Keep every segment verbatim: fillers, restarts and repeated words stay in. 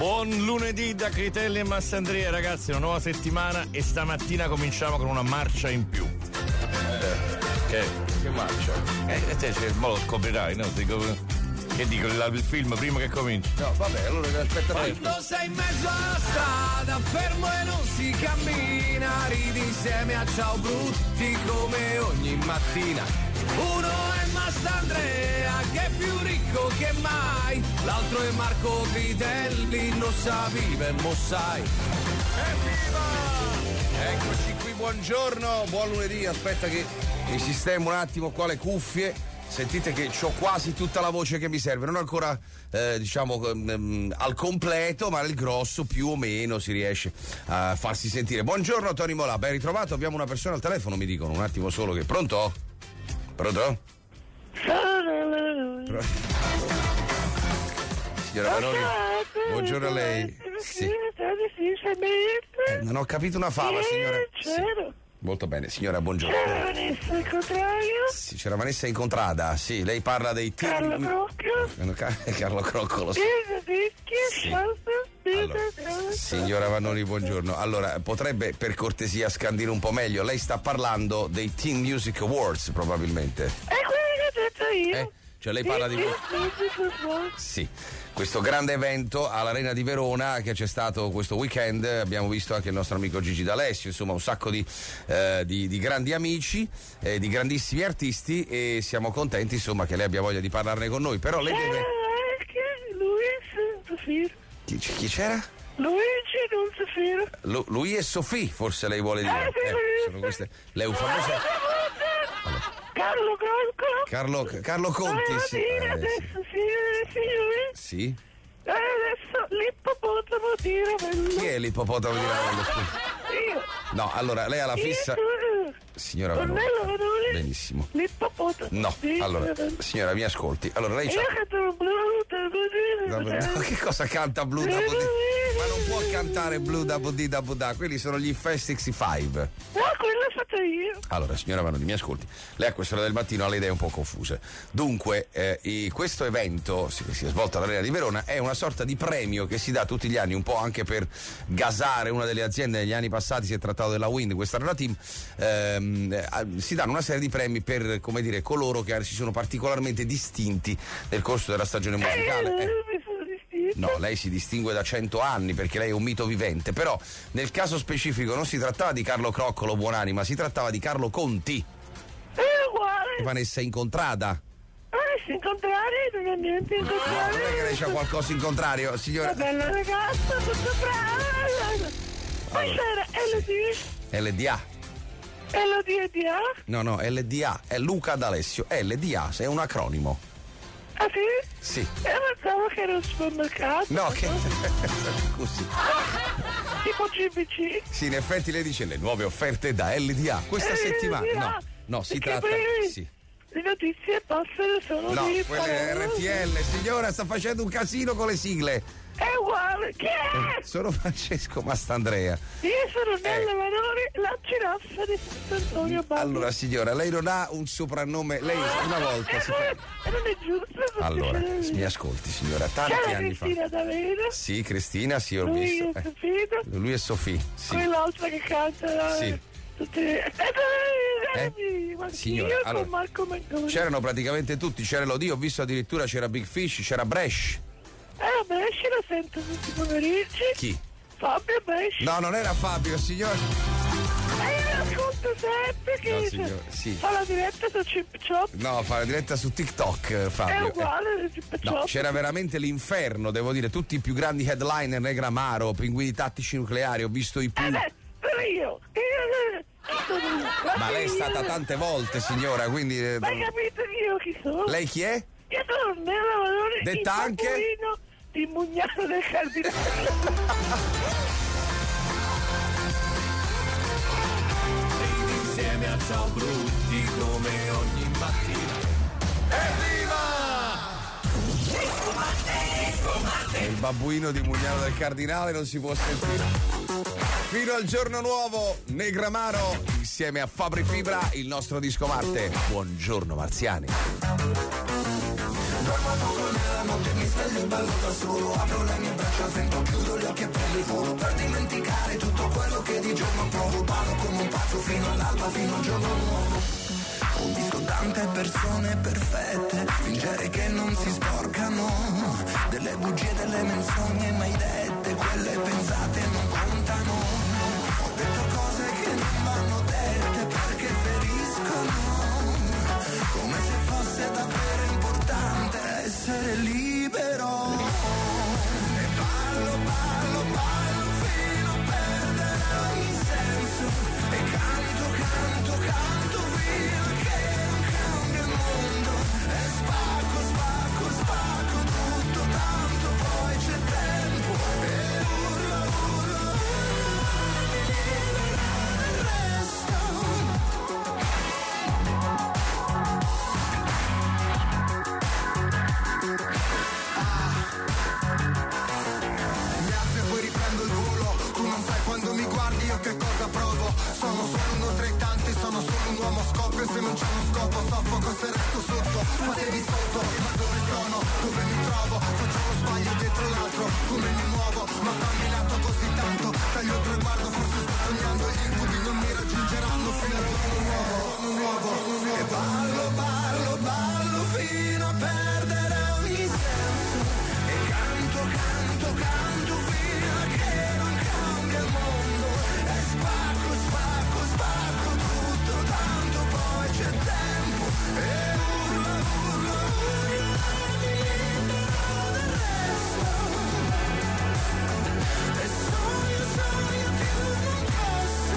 Buon lunedì da Critelli e Massandria, ragazzi, una nuova settimana e stamattina cominciamo con una marcia in più. Eh, che? Che marcia? Eh, te cioè, mo lo scoprirai, no? Dico, che dico, il, il film prima che cominci? No, vabbè, allora aspetta. Quando sei in mezzo alla strada, fermo e non si cammina, ridi insieme a ciao brutti come ogni mattina. Uno è Massandrea che è più ricco che mai, l'altro è Marco Critelli, non sa vive, mo sai. Evviva! Eccoci qui, buongiorno, buon lunedì, aspetta che mi sistemo un attimo qua le cuffie. Sentite che ho quasi tutta la voce che mi serve, non ancora eh, diciamo ehm, al completo, ma nel grosso più o meno si riesce a farsi sentire. Buongiorno Tony Molà, ben ritrovato, abbiamo una persona al telefono, mi dicono, un attimo solo che... Pronto? Pronto? Pro... Signora Vanoni, buongiorno a lei. Sì. Eh, non ho capito una fava, signora. Sì. Molto bene, signora, buongiorno. C'era Vanessa Incontrario? Sì, c'era Vanessa Incontrada, sì, lei parla dei team... Carlo Crocco? Carlo Croccolo, sì. Sì. Allora, signora Vannoni, buongiorno. Allora, potrebbe per cortesia scandire un po' meglio? Lei sta parlando dei Teen Music Awards, probabilmente. È quello che ho detto io. Eh? Cioè lei parla di... Sì, questo grande evento all'Arena di Verona che c'è stato questo weekend, abbiamo visto anche il nostro amico Gigi D'Alessio, insomma un sacco di, eh, di, di grandi amici, eh, di grandissimi artisti, e siamo contenti insomma che lei abbia voglia di parlarne con noi, però lei deve... Anche Luis Sofir. Chi, chi c'era? Luigi non Sofir. Lu, lui e Sofì, forse lei vuole dire. Eh, sono queste le famose... Allora. Carlo Crocco. Carlo, Carlo Conti, sì. Dire, Eh, adesso sì. sì, signori. Sì? Eh, adesso l'ippopotamo di Ravello. Chi è l'ippopotamo di Ravello? Scusi. Io. No, allora lei ha la fissa... Io. Signora Vanoni. Ornello Vanoni. Benissimo. L'ippopotamo. No, di allora, Ravello. signora, mi ascolti. Allora lei c'ha... Io canto blu, No, no, che cosa canta Blue da Budì? Ma non può cantare Blue da Budì da Budà, quelli sono gli Fest sessantacinque. No, quello l'ho fatto io. Allora, signora Vanoni, mi ascolti. Lei a quest'ora del mattino ha le idee un po' confuse. Dunque, eh, i, questo evento si, che si è svolto all'Arena di Verona è una sorta di premio che si dà tutti gli anni, un po' anche per gasare una delle aziende. Negli anni passati si è trattato della Wind, quest'anno la Team. Ehm, eh, si danno una serie di premi per, come dire, coloro che si sono particolarmente distinti nel corso della stagione musicale. Eh. No, lei si distingue da cento anni perché lei è un mito vivente, però nel caso specifico non si trattava di Carlo Croccolo Buonanima, si trattava di Carlo Conti. È uguale. Vanessa Incontrada. Vanessa Incontrario non ho niente in No, contrario. non è che lei c'ha qualcosa in contrario, signora. Una bella ragazza, tutto brava. Poi Allora, c'era L D. L D A. L D D A? No, no, L D A è Luca D'Alessio. L D A è un acronimo. Ah sì? Sì. E pensavo che era un supermercato. No, che... Scusi. Tipo G B C. Sì, in effetti lei dice le nuove offerte da L D A questa Eh, settimana. L D A. No, no, si Perché tratta... poi Sì. Le notizie passano solo No, di quelle è R T L, signora, sta facendo un casino con le sigle. È uguale, chi è? Sono Francesco Mastandrea. Io sono Nella Eh. Vanoni, la giraffa di Sant'Antonio Babbo. Allora, signora, lei non ha un soprannome, lei una volta si fa... E non è giusto. perché Allora, c'è- mi ascolti, signora, tanti c'è la anni fa. Cristina D'Avena, Sì, Cristina, sì, ho lui visto. è Eh, Sofino, lui e Sofì, sì. quell'altra che canta Sì. tutte... Eh, Eh? Signora, io allora, con Marco Mengoni. c'erano praticamente tutti, c'era Elodie, ho visto addirittura c'era Big Fish, c'era Bresh. Eh, Bresci la sento tutti i pomeriggi. Chi? Fabio Bresci. No, non era Fabio, signora. E io ascolto sempre che No, signora, sì. fa la diretta su Chip Chop. No, fa la diretta su TikTok, eh, È Fabio. Eh, uguale a Chip No, Chop. c'era veramente l'inferno, devo dire, tutti i più grandi headliner, Negramaro, Pinguini Tattici Nucleari, ho visto i più... Eh beh, però io. io sono io. Ma lei è stata Io- tante volte, signora, quindi... eh, Ma hai capito io chi sono? Lei chi è? Io sono Nella Vanoni, Detta il anche? babbuino di Mugnano del Cardinale. Ridi insieme a ciao brutti come ogni mattina. È il babbuino di Mugnano del Cardinale, non si può sentire. Fino al giorno nuovo, Negramaro, insieme a Fabri Fibra, il nostro disco Marte. Buongiorno marziani. Dormo poco nella notte mi sveglio voglio il ballo da solo. Apro le mie braccia al vento, chiudo gli occhi e prendo il volo per dimenticare tutto quello che di giorno provo. Ballo come un pazzo fino all'alba, fino al giorno nuovo. Ho visto tante persone perfette fingere che non si sporcano, delle bugie, delle menzogne mai dette, quelle pensate non contano. Ho detto cose che non vanno dette perché feriscono, come se fosse davvero importante essere libero. E ballo, ballo, ballo fino a perdere ogni senso, e canto, canto, canto fino a che non cambia il mondo. E spacco, spacco, spacco tutto, tanto poi c'è tempo. E urlo, urlo, urlo, mi libera il resto. Mi alzo e poi riprendo il volo. Tu non sai quando mi guardi io che cosa provo. Sono solo uno tra i tanti, sono solo un uomo scoppio. E se non c'è uno scopo soffoco se resto sotto. Fatevi sotto, ma dove sono? Dove mi trovo? Faccio uno sbaglio dietro l'altro. Come mi muovo? Ma fammi lato così tanto. Taglio il traguardo, forse sto sognando. Gli incubi non mi raggiungeranno fino al giorno nuovo. Nuovo, nuovo. E ballo, ballo, ballo fino a perdere ogni senso. E canto, canto, canto fino a che non cambia il mondo. E spacco, spacco, spacco tutto, tanto poi c'è tempo. E urlo, urlo, urlo, mi libero del resto. E sogno, sogno più non posso.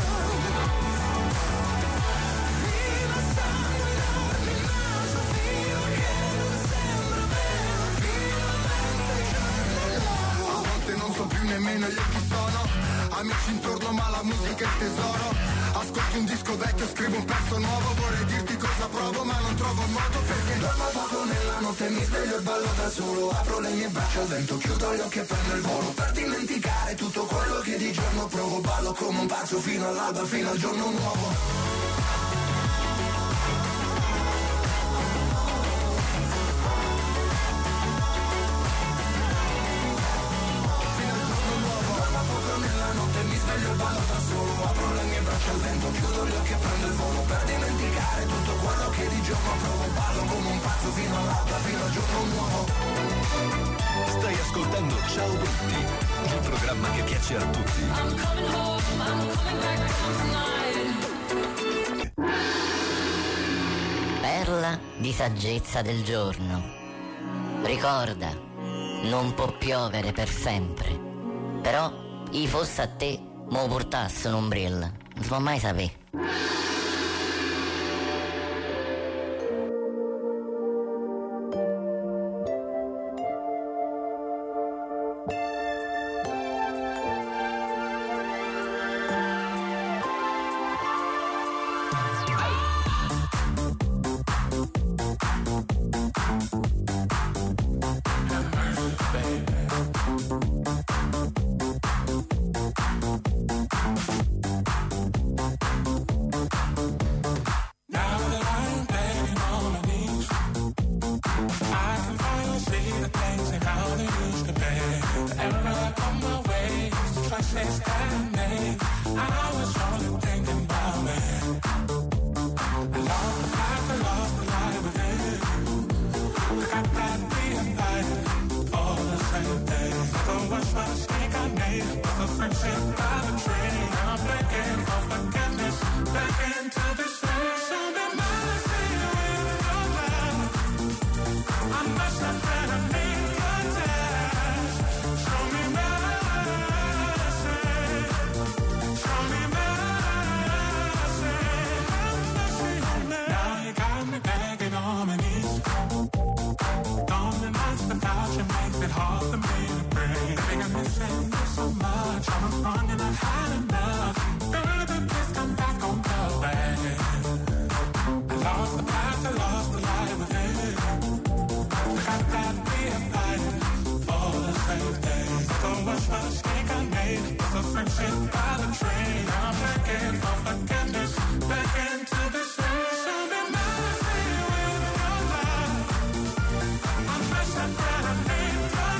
Fino a sangue enorme il naso, fino a che non sembra vero. Finalmente il giorno è nuovo. A volte non so più nemmeno io chi sono. Amici intorno ma la musica è il tesoro. Ascolti un disco vecchio, scrivo un pezzo nuovo. Vorrei dirti cosa provo ma non trovo modo. Perché dormo poco nella notte, mi sveglio e ballo da solo. Apro le mie braccia al vento, chiudo gli occhi e prendo il volo per dimenticare tutto quello che di giorno provo. Ballo come un pazzo fino all'alba, fino al giorno nuovo. Mi sveglio e ballo da solo, apro le mie braccia al vento, chiudo gli occhi e prendo il volo per dimenticare tutto quello che di giorno provo. Ballo come un pazzo fino all'alba, fino al giorno nuovo. Stai ascoltando Ciao Brutti, il programma che piace a tutti. I'm coming home, I'm coming back tonight. Perla di saggezza del giorno. Ricorda, non può piovere per sempre, però i fosse a te, mo portasse un'ombrella. Non si può mai sapere. I'm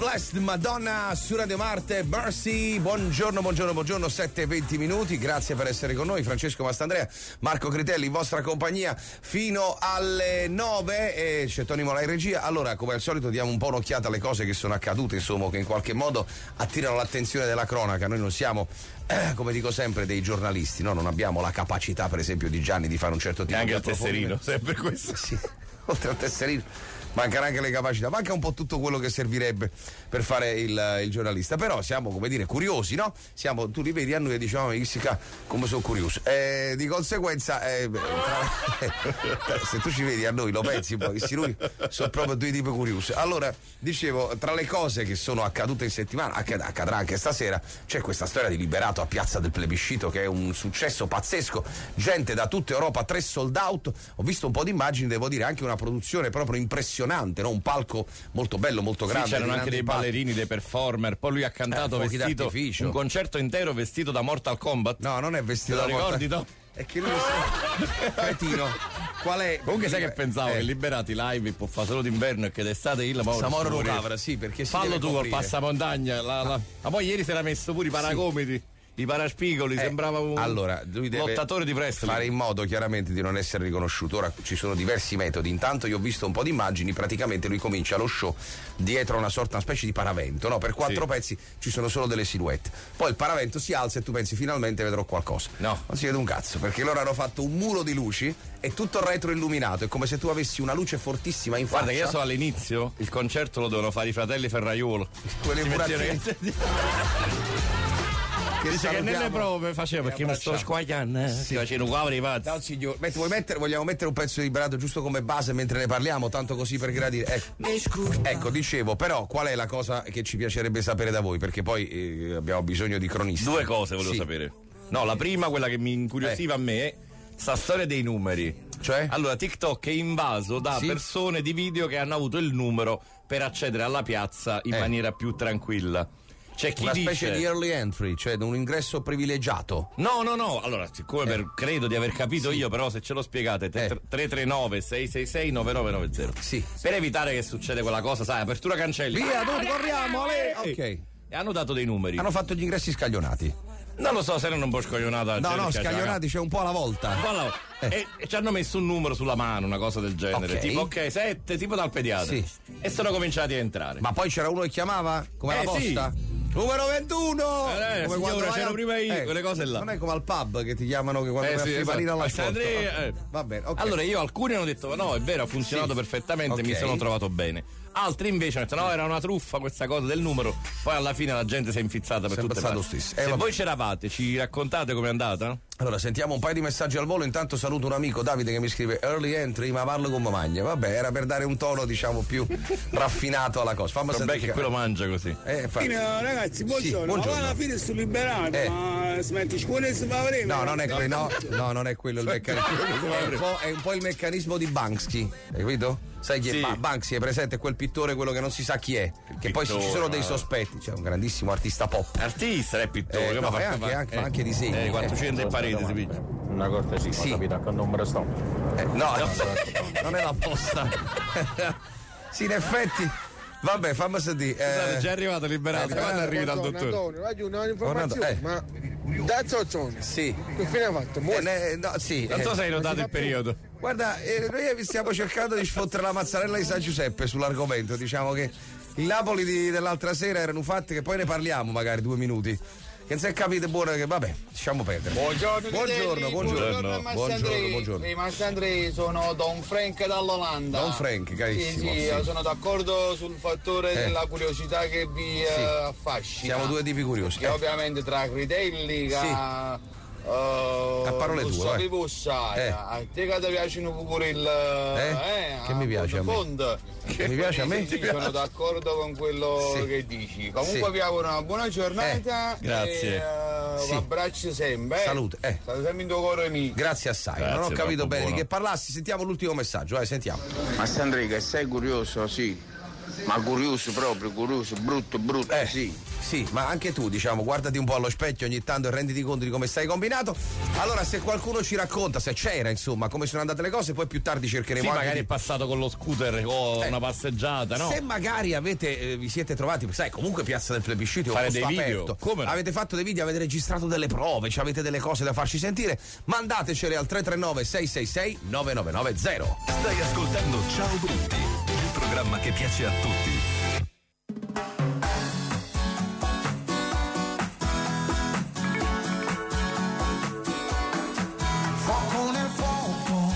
Blessed Madonna su Radio Marte, Mercy. Buongiorno, buongiorno, buongiorno, sette e venti minuti. Grazie per essere con noi. Francesco Mastandrea, Marco Critelli in vostra compagnia fino alle nove e c'è Tony Mola in regia. Allora, come al solito diamo un po' un'occhiata alle cose che sono accadute, insomma, che in qualche modo attirano l'attenzione della cronaca. Noi non siamo, eh, come dico sempre, dei giornalisti, no? Non abbiamo la capacità, per esempio, di Gianni di fare un certo tipo e di anche il tesserino, sempre questo. Sì, oltre al tesserino mancano anche le capacità, manca un po' tutto quello che servirebbe per fare il, il giornalista, però siamo, come dire, curiosi, no? Siamo, tu li vedi a noi e diciamo, oh, come sono curioso, eh, di conseguenza eh, tra, se tu ci vedi a noi lo pensi poi, questi noi sono proprio due tipi curiosi. Allora, dicevo, tra le cose che sono accadute in settimana, accad- accadrà anche stasera, c'è questa storia di Liberato a Piazza del Plebiscito che è un successo pazzesco, gente da tutta Europa, tre sold out, ho visto un po' di immagini, devo dire anche una produzione proprio impressionante, no? Un palco molto bello, molto grande. Sì, c'erano anche dei impatto. ballerini, dei performer, poi lui ha cantato eh, vestito, un concerto intero vestito da Mortal Kombat. No, non è vestito Te da lo Mortal ricordi, no? È che lui è cretino. Qual è? Comunque sai che pensavo eh. che Liberati live può fare solo d'inverno e che d'estate il lavoro. Samoro lo cavra, sì, perché si fallo tu col coprire. passamontagna, la, la... ma poi ieri si era messo pure i paragomiti. Sì. I paraspigoli, eh, sembrava un allora, lui deve lottatore di wrestling. Fare in modo chiaramente di non essere riconosciuto. Ora ci sono diversi metodi. Intanto io ho visto un po' di immagini, praticamente lui comincia lo show dietro una sorta, una specie di paravento, no? Per quattro sì. pezzi ci sono solo delle silhouette. Poi il paravento si alza e tu pensi finalmente vedrò qualcosa. No. Non si vede un cazzo, perché loro hanno fatto un muro di luci e tutto il retro illuminato. È come se tu avessi una luce fortissima in faccia. Guarda che io so all'inizio, il concerto lo devono fare i fratelli Ferraiuolo. Quelli Che dice che nelle prove faceva perché mi sto squagliando, eh? Sì. Facendo quadri pazzi. No, signor. Metti, vuoi mettere, vogliamo mettere un pezzo di Liberato giusto come base mentre ne parliamo, tanto così per gradire. Ecco, ecco dicevo, però qual è la cosa che ci piacerebbe sapere da voi? Perché poi eh, abbiamo bisogno di cronisti. Due cose volevo sì. sapere. No, la prima, quella che mi incuriosiva eh. a me, è sta storia dei numeri. Cioè? Allora, TikTok è invaso da sì. persone di video che hanno avuto il numero per accedere alla piazza in eh. maniera più tranquilla. C'è chi una dice... specie di early entry, cioè un ingresso privilegiato. No, no, no. Allora, siccome eh. per, credo di aver capito sì. io, però se ce lo spiegate, eh. tre tre nove sei sei sei nove nove nove zero. Sì. Per evitare che succeda quella cosa, sai, apertura cancelli. Via, tutti corriamo, ale. Ok. E hanno dato dei numeri. Hanno fatto gli ingressi scaglionati. Non lo so, se erano un po' scaglionata. No, no, scaglionati, c'è un po' alla volta. Un po' alla volta. Eh. E ci hanno messo un numero sulla mano, una cosa del genere. Okay. Tipo, ok, sette, tipo dal pediatra. Sì. E sono cominciati a entrare. Ma poi c'era uno che chiamava? Come eh, la posta? Sì. Numero ventuno! Eh, come signora, c'ero a... prima io, eh, quelle cose là. Non è come al pub che ti chiamano che quando eh, vai sì, a preparire alla esatto. scorta. Eh. Va bene, okay. Allora io alcuni hanno detto no, è vero, ha funzionato sì. perfettamente, okay. mi sono trovato bene. Altri invece hanno detto no, era una truffa questa cosa del numero. Poi alla fine la gente si è infizzata per tutte le parti. Eh, Se vabbè. voi c'eravate, ci raccontate com'è andata? Allora sentiamo un paio di messaggi al volo. Intanto saluto un amico, Davide, che mi scrive early entry ma parlo con Mamagna. Vabbè, era per dare un tono diciamo più raffinato alla cosa. Fammi sentire che quello mangia così. Eh, ragazzi, buongiorno. Sì, buongiorno. Ma alla fine sto liberato, eh. ma smetti scuola e si fa avere. No, non è quello, no, no, non è quello il meccanismo. È un, po', è un po' il meccanismo di Banksy, hai capito? Sai chi è? Sì. Banksy è presente, quel pittore, quello che non si sa chi è, che pittore, poi ci sono dei sospetti, c'è cioè un grandissimo artista pop. Artista è pittore, eh, che no, ma è anche, fa, anche, eh, anche disegni. Eh, quattrocento eh. in parete si piglia. Una cortesia, sì. Capita che numero sto. Eh, no, no, non è la posta. Sì, in effetti. Vabbè, fammi sentire. Scusate, eh, già è arrivato Liberato, eh, quando eh, arrivi dal dottore? Antonio, aggiungo un'informazione, eh. ma da Zozzone. Sì. Che fine ha fatto? Eh, ne, no, sì. Non so se hai notato il periodo. Guarda, eh, noi stiamo cercando di sfottere la mazzarella di San Giuseppe sull'argomento. Diciamo che il Napoli di, dell'altra sera erano fatti che poi ne parliamo magari due minuti. Che non si è capito buono che vabbè, lasciamo perdere. Buongiorno, buongiorno, buongiorno. Buongiorno, buongiorno, buongiorno. Sì, Massandri, sono Don Frank dall'Olanda. Don Frank, carissimo. Sì, sì, sì. Sono d'accordo sul fattore eh. della curiosità che vi sì. uh, affascina. Siamo due tipi curiosi. Che eh. ovviamente tra Critelli, che sì. Uh, a parole tue, eh. bussa, eh. a te che ti piacciono pure il eh? Eh, che mi piace a me che mi piace a me sì, sono d'accordo con quello sì. che dici. Comunque sì. vi auguro una buona giornata eh. grazie e uh, sì. vi abbraccio sempre eh. salute eh. state sempre in tuo cuore mio. Grazie assai. Grazie, non ho capito bene buono. Di che parlassi. Sentiamo l'ultimo messaggio, eh, sentiamo. Ma Sandrica, sei curioso? Sì, ma curioso proprio, curioso, brutto, brutto, eh. sì. sì, ma anche tu, diciamo, guardati un po' allo specchio ogni tanto e renditi conto di come stai combinato. Allora, se qualcuno ci racconta, se c'era, insomma, come sono andate le cose, poi più tardi cercheremo sì, anche magari di... è passato con lo scooter o Eh, una passeggiata, no? Se magari avete, eh, vi siete trovati, sai, comunque Piazza del Plebiscito è un Fare posto dei video, aperto. come no? Avete fatto dei video, avete registrato delle prove, cioè avete delle cose da farci sentire, mandatecele al tre tre nove sei sei sei nove nove nove zero. Stai ascoltando Ciao Brutti, il programma che piace a tutti. Fuoco nel fuoco,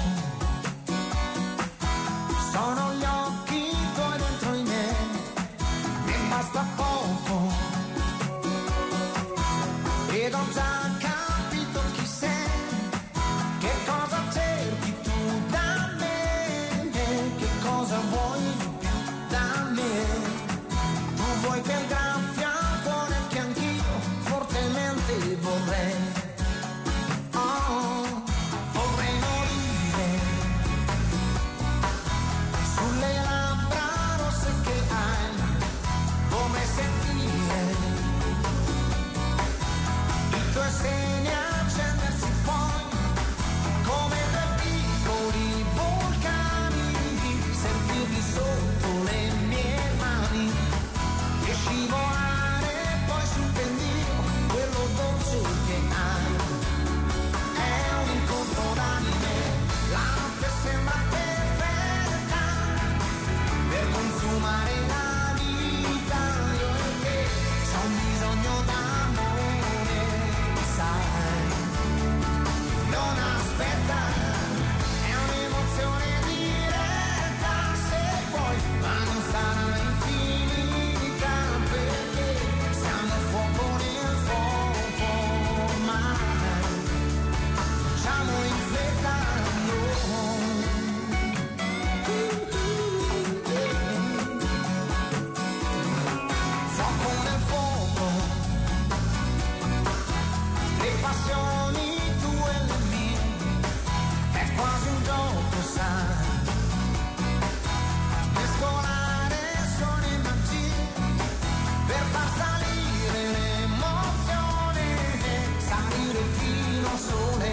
sono gli occhi tuoi dentro di me, mi basta poco, ed ho già capito chi sei, che cosa cerchi tu da me, che cosa vuoi di più da me, tu vuoi che il graffia al cuore che anch'io fortemente vorrei. Oh, vorrei morire sulle labbra rosse che hai, come sentire i tuoi seni accendersi poi, come due piccoli vulcani, sentirli sotto le mie mani, e scivolare poi sul pendio, quello dolce che hai. È un incontro d'anime, la notte sembra perfetta per consumare la vita, io e te, c'ho un bisogno d'amore, sai, non aspetta, è un'emozione diretta, se vuoi, ma non sarà infinita, perché siamo fuoco nel fuoco, ormai facciamo in fretta, fuoco nel fuoco, le passioni tue e le mie, è quasi un gioco, sai, mescolare suoni e magie, per far salire l'emozione, salire fino al sole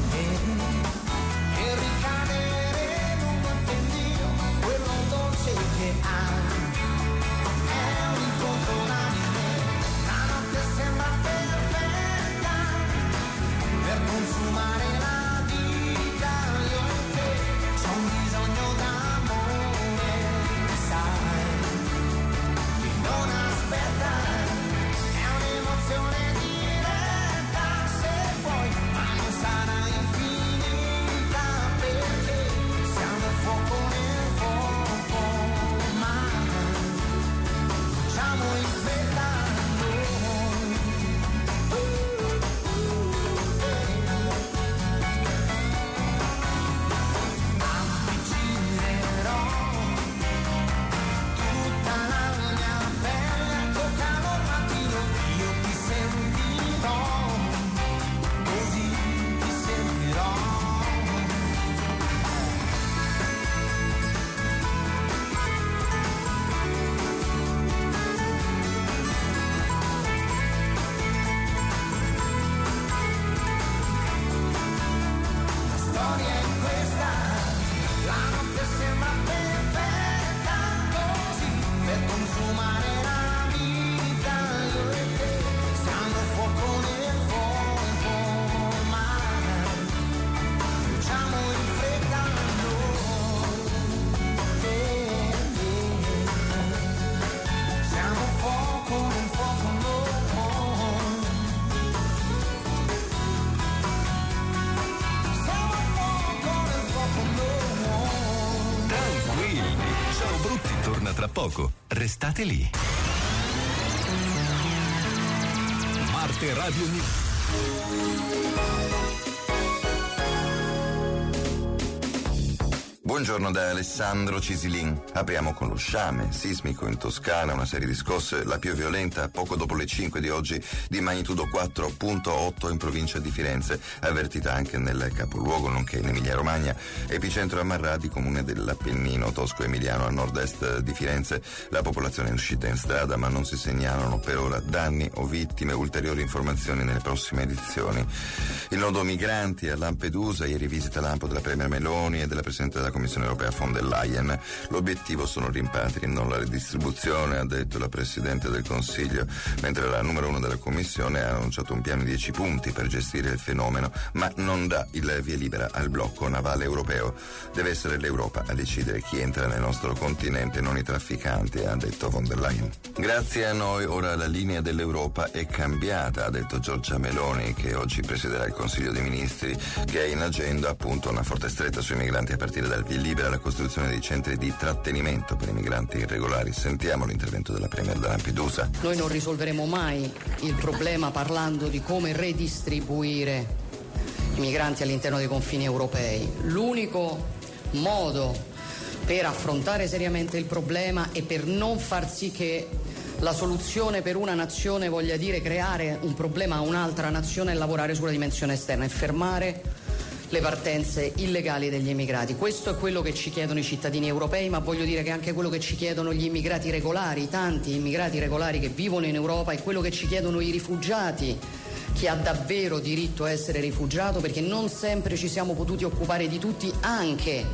e ricadere lungo il pendio, quello dolce che hai. È un incontro d'anime, la notte sembra perfetta per consumare la vita, io e te, c'ho un bisogno d'amore, sai, che non aspetta, è un'emozione diretta, se vuoi, ma non sarà infinita, perché siamo fuoco nel fuoco, ma facciamo in fretta noi. Avvicinerò tutta la mia pelle al tuo calor mattino, io ti sentirò, così ti sentirò. La storia è questa, la notte sembra perfetta, così per consumare la vita, io e te, siamo fuoco nel fuoco, ormai facciamo in fretta noi, siamo fuoco nel fuoco noi. Siamo fuoco nel fuoco noi. Tranquilli, Ciao Brutti torna tra poco. Restate lì. Marte Radio News. Buongiorno da Alessandro Cisilin. Apriamo con lo sciame sismico in Toscana, una serie di scosse, la più violenta poco dopo le cinque di oggi, di magnitudo quattro virgola otto in provincia di Firenze, avvertita anche nel capoluogo nonché in Emilia Romagna. Epicentro a Marradi, comune dell'Appennino tosco-emiliano a nord-est di Firenze. La popolazione è uscita in strada ma non si segnalano per ora danni o vittime. Ulteriori informazioni nelle prossime edizioni. Il nodo migranti a Lampedusa, ieri visita lampo della Premier Meloni e della Presidente della Commissione Europea von der Leyen. L'obiettivo sono rimpatri, non la redistribuzione, ha detto la Presidente del Consiglio, mentre la numero uno della Commissione ha annunciato un piano di dieci punti per gestire il fenomeno, ma non dà il via libera al blocco navale europeo. Deve essere l'Europa a decidere chi entra nel nostro continente, non i trafficanti, ha detto von der Leyen. Grazie a noi ora la linea dell'Europa è cambiata, ha detto Giorgia Meloni, che oggi presiederà il Consiglio dei Ministri, che ha in agenda appunto una forte stretta sui migranti a partire dal via libera alla costruzione di centri di trattenimento per i migranti irregolari. Sentiamo l'intervento della Premier da Lampedusa. Noi non risolveremo mai il problema parlando di come redistribuire i migranti all'interno dei confini europei. L'unico modo per affrontare seriamente il problema e per non far sì che la soluzione per una nazione voglia dire creare un problema a un'altra nazione è lavorare sulla dimensione esterna e fermare le partenze illegali degli immigrati. Questo è quello che ci chiedono i cittadini europei, ma voglio dire che è anche quello che ci chiedono gli immigrati regolari, tanti immigrati regolari che vivono in Europa, e quello che ci chiedono i rifugiati, chi ha davvero diritto a essere rifugiato, perché non sempre ci siamo potuti occupare di tutti, anche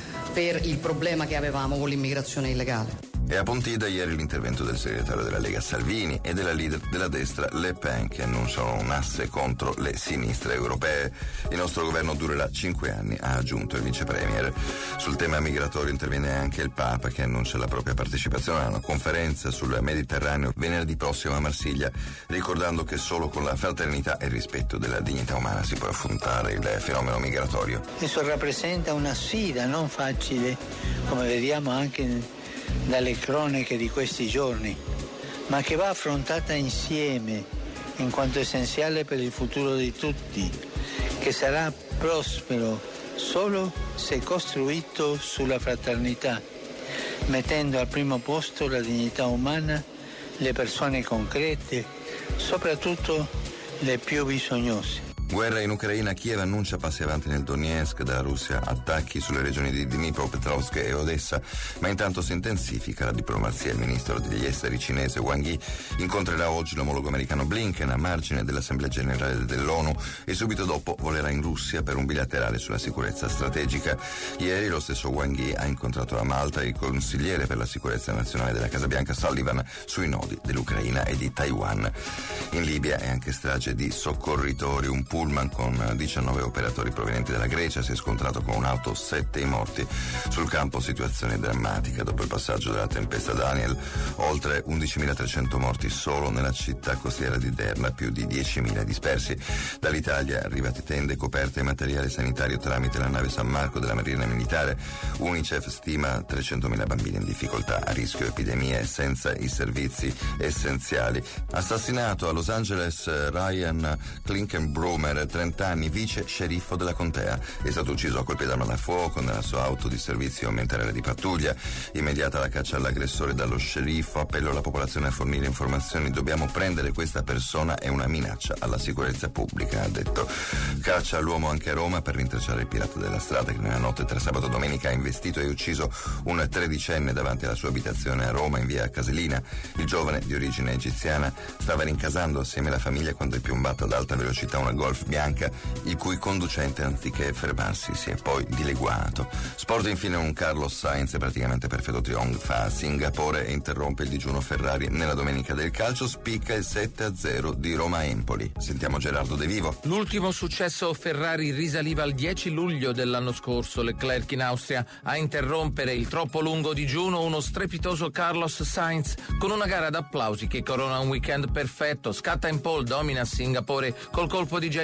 per il problema che avevamo con l'immigrazione illegale. E a Pontida ieri l'intervento del segretario della Lega Salvini e della leader della destra Le Pen, che annunciano un asse contro le sinistre europee. Il nostro governo durerà cinque anni, ha aggiunto il vice premier. Sul tema migratorio interviene anche il Papa, che annuncia la propria partecipazione a una conferenza sul Mediterraneo venerdì prossimo a Marsiglia, ricordando che solo con la fraternità e il rispetto della dignità umana si può affrontare il fenomeno migratorio. Esso rappresenta una sfida non facile, come vediamo anche dalle cronache di questi giorni, ma che va affrontata insieme in quanto essenziale per il futuro di tutti, che sarà prospero solo se costruito sulla fraternità, mettendo al primo posto la dignità umana, le persone concrete, soprattutto le più bisognose. Guerra in Ucraina, Kiev annuncia passi avanti nel Donetsk dalla Russia, attacchi sulle regioni di Dnipropetrovsk e Odessa, ma intanto si intensifica la diplomazia. Il ministro degli esteri cinese Wang Yi incontrerà oggi l'omologo americano Blinken a margine dell'Assemblea Generale dell'ONU e subito dopo volerà in Russia per un bilaterale sulla sicurezza strategica. Ieri lo stesso Wang Yi ha incontrato a Malta il consigliere per la sicurezza nazionale della Casa Bianca Sullivan sui nodi dell'Ucraina e di Taiwan. In Libia è anche strage di soccorritori, un pullman con diciannove operatori provenienti dalla Grecia si è scontrato con un'auto, sette i morti. Sul campo situazione drammatica dopo il passaggio della tempesta Daniel, oltre undicimilatrecento morti solo nella città costiera di Derna, più di diecimila dispersi. Dall'Italia arrivate tende, coperte e materiale sanitario tramite la nave San Marco della Marina Militare. Unicef stima trecentomila bambini in difficoltà, a rischio epidemie e senza i servizi essenziali. Assassinato a Los Angeles Ryan Klinkenbrummer, trenta anni, vice sceriffo della contea. È stato ucciso a colpi d'arma da fuoco nella sua auto di servizio mentre era di pattuglia. Immediata la caccia all'aggressore dallo sceriffo, appello alla popolazione a fornire informazioni. Dobbiamo prendere questa persona, è una minaccia alla sicurezza pubblica, ha detto. Caccia all'uomo anche a Roma per rintracciare il pirata della strada che nella notte tra sabato e domenica ha investito e ucciso un tredicenne davanti alla sua abitazione a Roma in via Caselina. Il giovane di origine egiziana stava rincasando assieme alla famiglia quando è piombata ad alta velocità una Golf bianca, il cui conducente anziché fermarsi si è poi dileguato. Sport infine, un Carlos Sainz praticamente perfetto trionfo a Singapore e interrompe il digiuno Ferrari nella domenica del calcio, spicca il sette a zero di Roma-Empoli. Sentiamo Gerardo De Vivo. L'ultimo successo Ferrari risaliva al dieci luglio dell'anno scorso. Leclerc in Austria a interrompere il troppo lungo digiuno uno strepitoso Carlos Sainz con una gara d'applausi che corona un weekend perfetto. Scatta in pole, domina Singapore col colpo di genio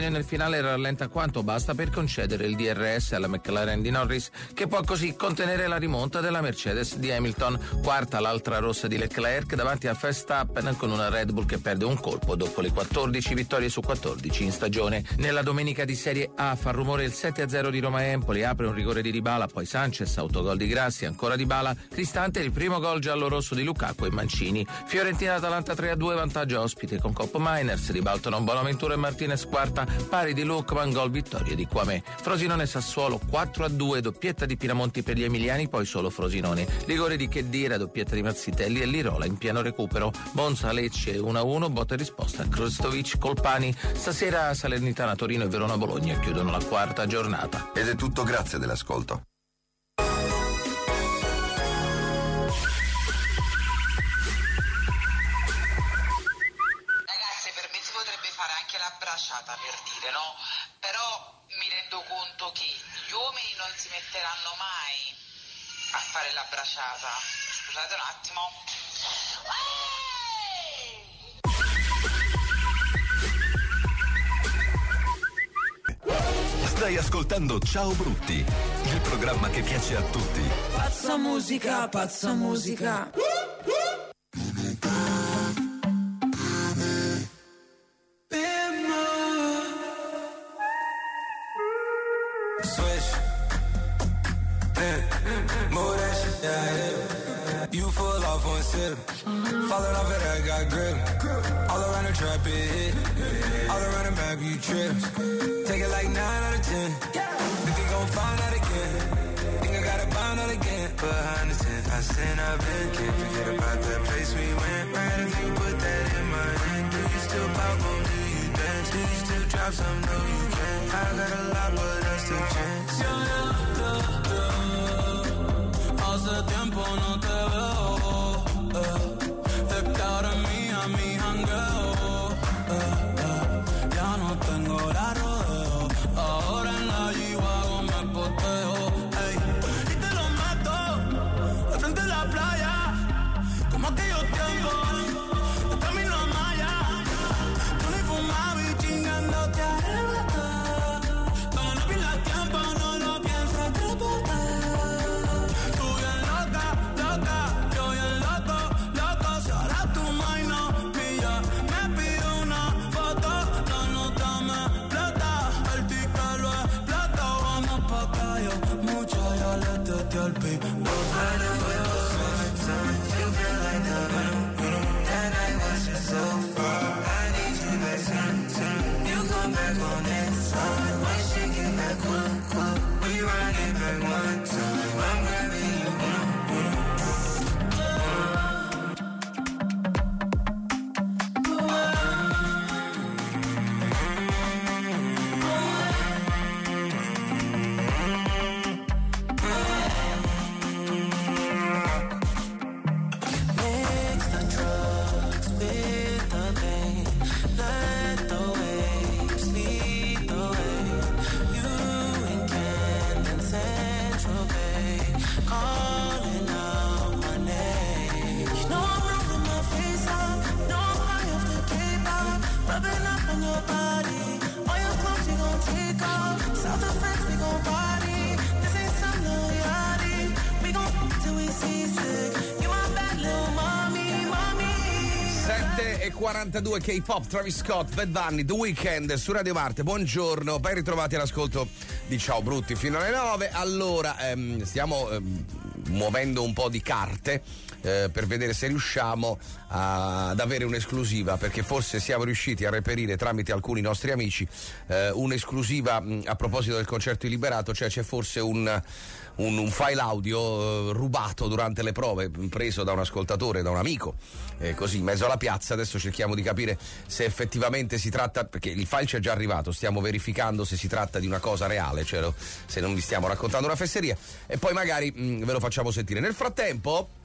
genio nel finale rallenta quanto basta per concedere il D R S alla McLaren di Norris, che può così contenere la rimonta della Mercedes di Hamilton. Quarta l'altra rossa di Leclerc davanti a Verstappen, con una Red Bull che perde un colpo dopo le quattordici vittorie su quattordici in stagione. Nella domenica di Serie A fa rumore il sette a zero di Roma-Empoli, apre un rigore di Dybala, poi Sanchez, autogol di Grassi, ancora Dybala, Cristante il primo gol giallo-rosso di Lukaku e Mancini. Fiorentina-Atalanta tre a due, vantaggio ospite con Coppa Miners, ribaltano Bonaventura e Martinez quarta, pari di Lookman, gol vittoria di Quamè. Frosinone-Sassuolo quattro a due, doppietta di Pinamonti per gli emiliani, poi solo Frosinone. Rigore di Khedira, doppietta di Mazzitelli e Lirola in pieno recupero. Monza-Lecce uno a uno, botta e risposta Krstovic, Colpani. Stasera Salernitana-Torino e Verona-Bologna chiudono la quarta giornata. Ed è tutto, grazie dell'ascolto. Bracciata, per dire, no? Però mi rendo conto che gli uomini non si metteranno mai a fare la bracciata. Scusate un attimo. Stai ascoltando Ciao Brutti, il programma che piace a tutti. Pazza musica, pazza musica. You full off one sip, falling off it, I got grip. All around the trap, it hit. All around the map, you trip. Take it like nine out of ten. Think you gon' find out again. Think I gotta find out again. Behind the tent, I sin, I've been. Can't forget about that place we went. Right if you put that in my hand. Do you still pop on? Do you dance? Do you still drop some? No, you can't. I got a lot, but that's the chance. Yeah, yeah, yeah, yeah. Hace tiempo no te veo, eh. Te cara mía, mi jangueo, eh, eh. Ya no tengo la rodeo. Ahora en la G-Wagon me poteo, ey. Y te lo mato al frente de la playa, como aquellos tiempos de camino a Maya. Tú ni fumaba y chingándote arrebata. Como no pierdas tiempo, no lo pienses, trépate. quarantadue K-pop, Travis Scott, Bad Bunny, The Weeknd su Radio Marte. Buongiorno, ben ritrovati all'ascolto di Ciao Brutti fino alle nove. Allora, ehm, stiamo ehm, muovendo un po' di carte eh, per vedere se riusciamo a, ad avere un'esclusiva, perché forse siamo riusciti a reperire tramite alcuni nostri amici eh, un'esclusiva mh, a proposito del concerto Illiberato, cioè c'è forse un Un, un file audio eh, rubato durante le prove, preso da un ascoltatore, da un amico, eh, così in mezzo alla piazza. Adesso cerchiamo di capire se effettivamente si tratta, perché il file ci è già arrivato, stiamo verificando se si tratta di una cosa reale, cioè se non vi stiamo raccontando una fesseria, e poi magari mh, ve lo facciamo sentire. Nel frattempo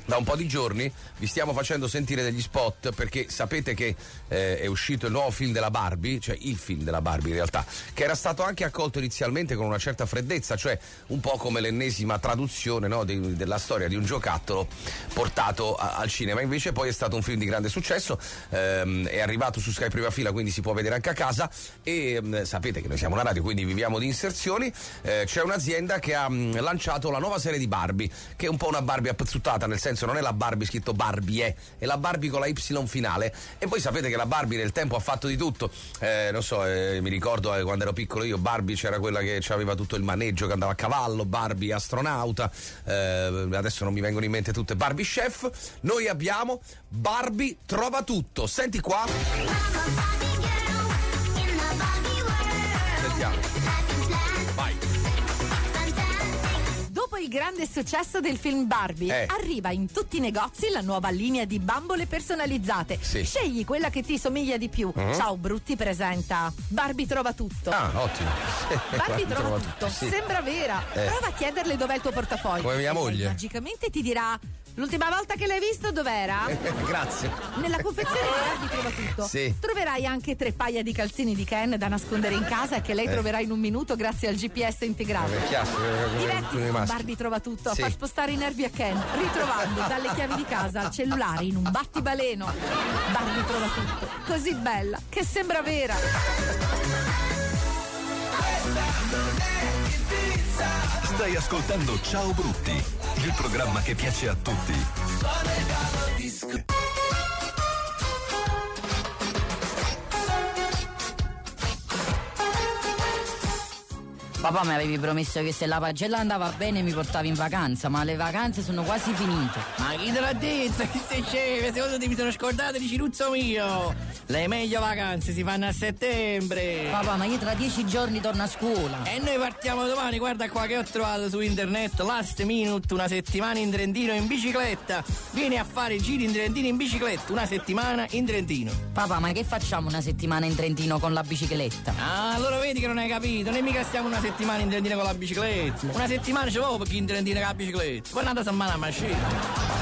da un po' di giorni vi stiamo facendo sentire degli spot, perché sapete che eh, è uscito il nuovo film della Barbie, cioè il film della Barbie in realtà, che era stato anche accolto inizialmente con una certa freddezza, cioè un po' come l'ennesima traduzione, no, di, della storia di un giocattolo portato a, al cinema. Invece poi è stato un film di grande successo, ehm, è arrivato su Sky Prima Fila, quindi si può vedere anche a casa e ehm, sapete che noi siamo una radio, quindi viviamo di inserzioni. Eh, c'è un'azienda che ha mh, lanciato la nuova serie di Barbie, che è un po' una Barbie appezzuttata, nel senso non è la Barbie scritto Barbie, è la Barbie con la Y finale. E poi sapete che la Barbie nel tempo ha fatto di tutto, eh, non so, eh, mi ricordo eh, quando ero piccolo io, Barbie c'era quella che aveva tutto il maneggio, che andava a cavallo, Barbie astronauta, eh, adesso non mi vengono in mente tutte, Barbie chef. Noi abbiamo Barbie trova tutto, senti qua. Sentiamo. Vai. Dopo il grande successo del film Barbie, Eh. arriva in tutti i negozi la nuova linea di bambole personalizzate. Sì. Scegli quella che ti somiglia di più. Mhm. Ciao Brutti presenta Barbie trova tutto. Ah, ottimo. Barbie trova tutto, sì. sembra vera. Eh. Prova a chiederle dov'è il tuo portafoglio. Come mia E lei moglie. magicamente ti dirà: l'ultima volta che l'hai visto dov'era? Grazie. Nella confezione di Barbie trova tutto. Sì. Troverai anche tre paia di calzini di Ken da nascondere in casa e che lei Eh. troverà in un minuto grazie al G P S integrato. Vabbè, chiaro, come Divertiti tutti i con maschi. Barbie trova tutto, Sì. a far spostare i nervi a Ken, ritrovando dalle chiavi di casa al cellulare in un battibaleno. Barbie trova tutto, così bella che sembra vera. Stai ascoltando Ciao Brutti, il programma che piace a tutti. Papà mi avevi promesso che se la pagella andava bene mi portavi in vacanza, ma le vacanze sono quasi finite. Ma chi te l'ha detto? Che stai scemo? Secondo te mi sono scordato di Ciruzzo mio? Le meglio vacanze si fanno a settembre. Papà, ma io tra dieci giorni torno a scuola. E noi partiamo domani, guarda qua che ho trovato su internet, last minute, una settimana in Trentino in bicicletta. Vieni a fare giri in Trentino in bicicletta, una settimana in Trentino. Papà, ma che facciamo una settimana in Trentino con la bicicletta? Ah, allora vedi che non hai capito, noi mica stiamo una settimana in Trentino con la bicicletta. Una settimana ci vuole per chi in Trentino con la bicicletta. Poi un'altra settimana a macchina.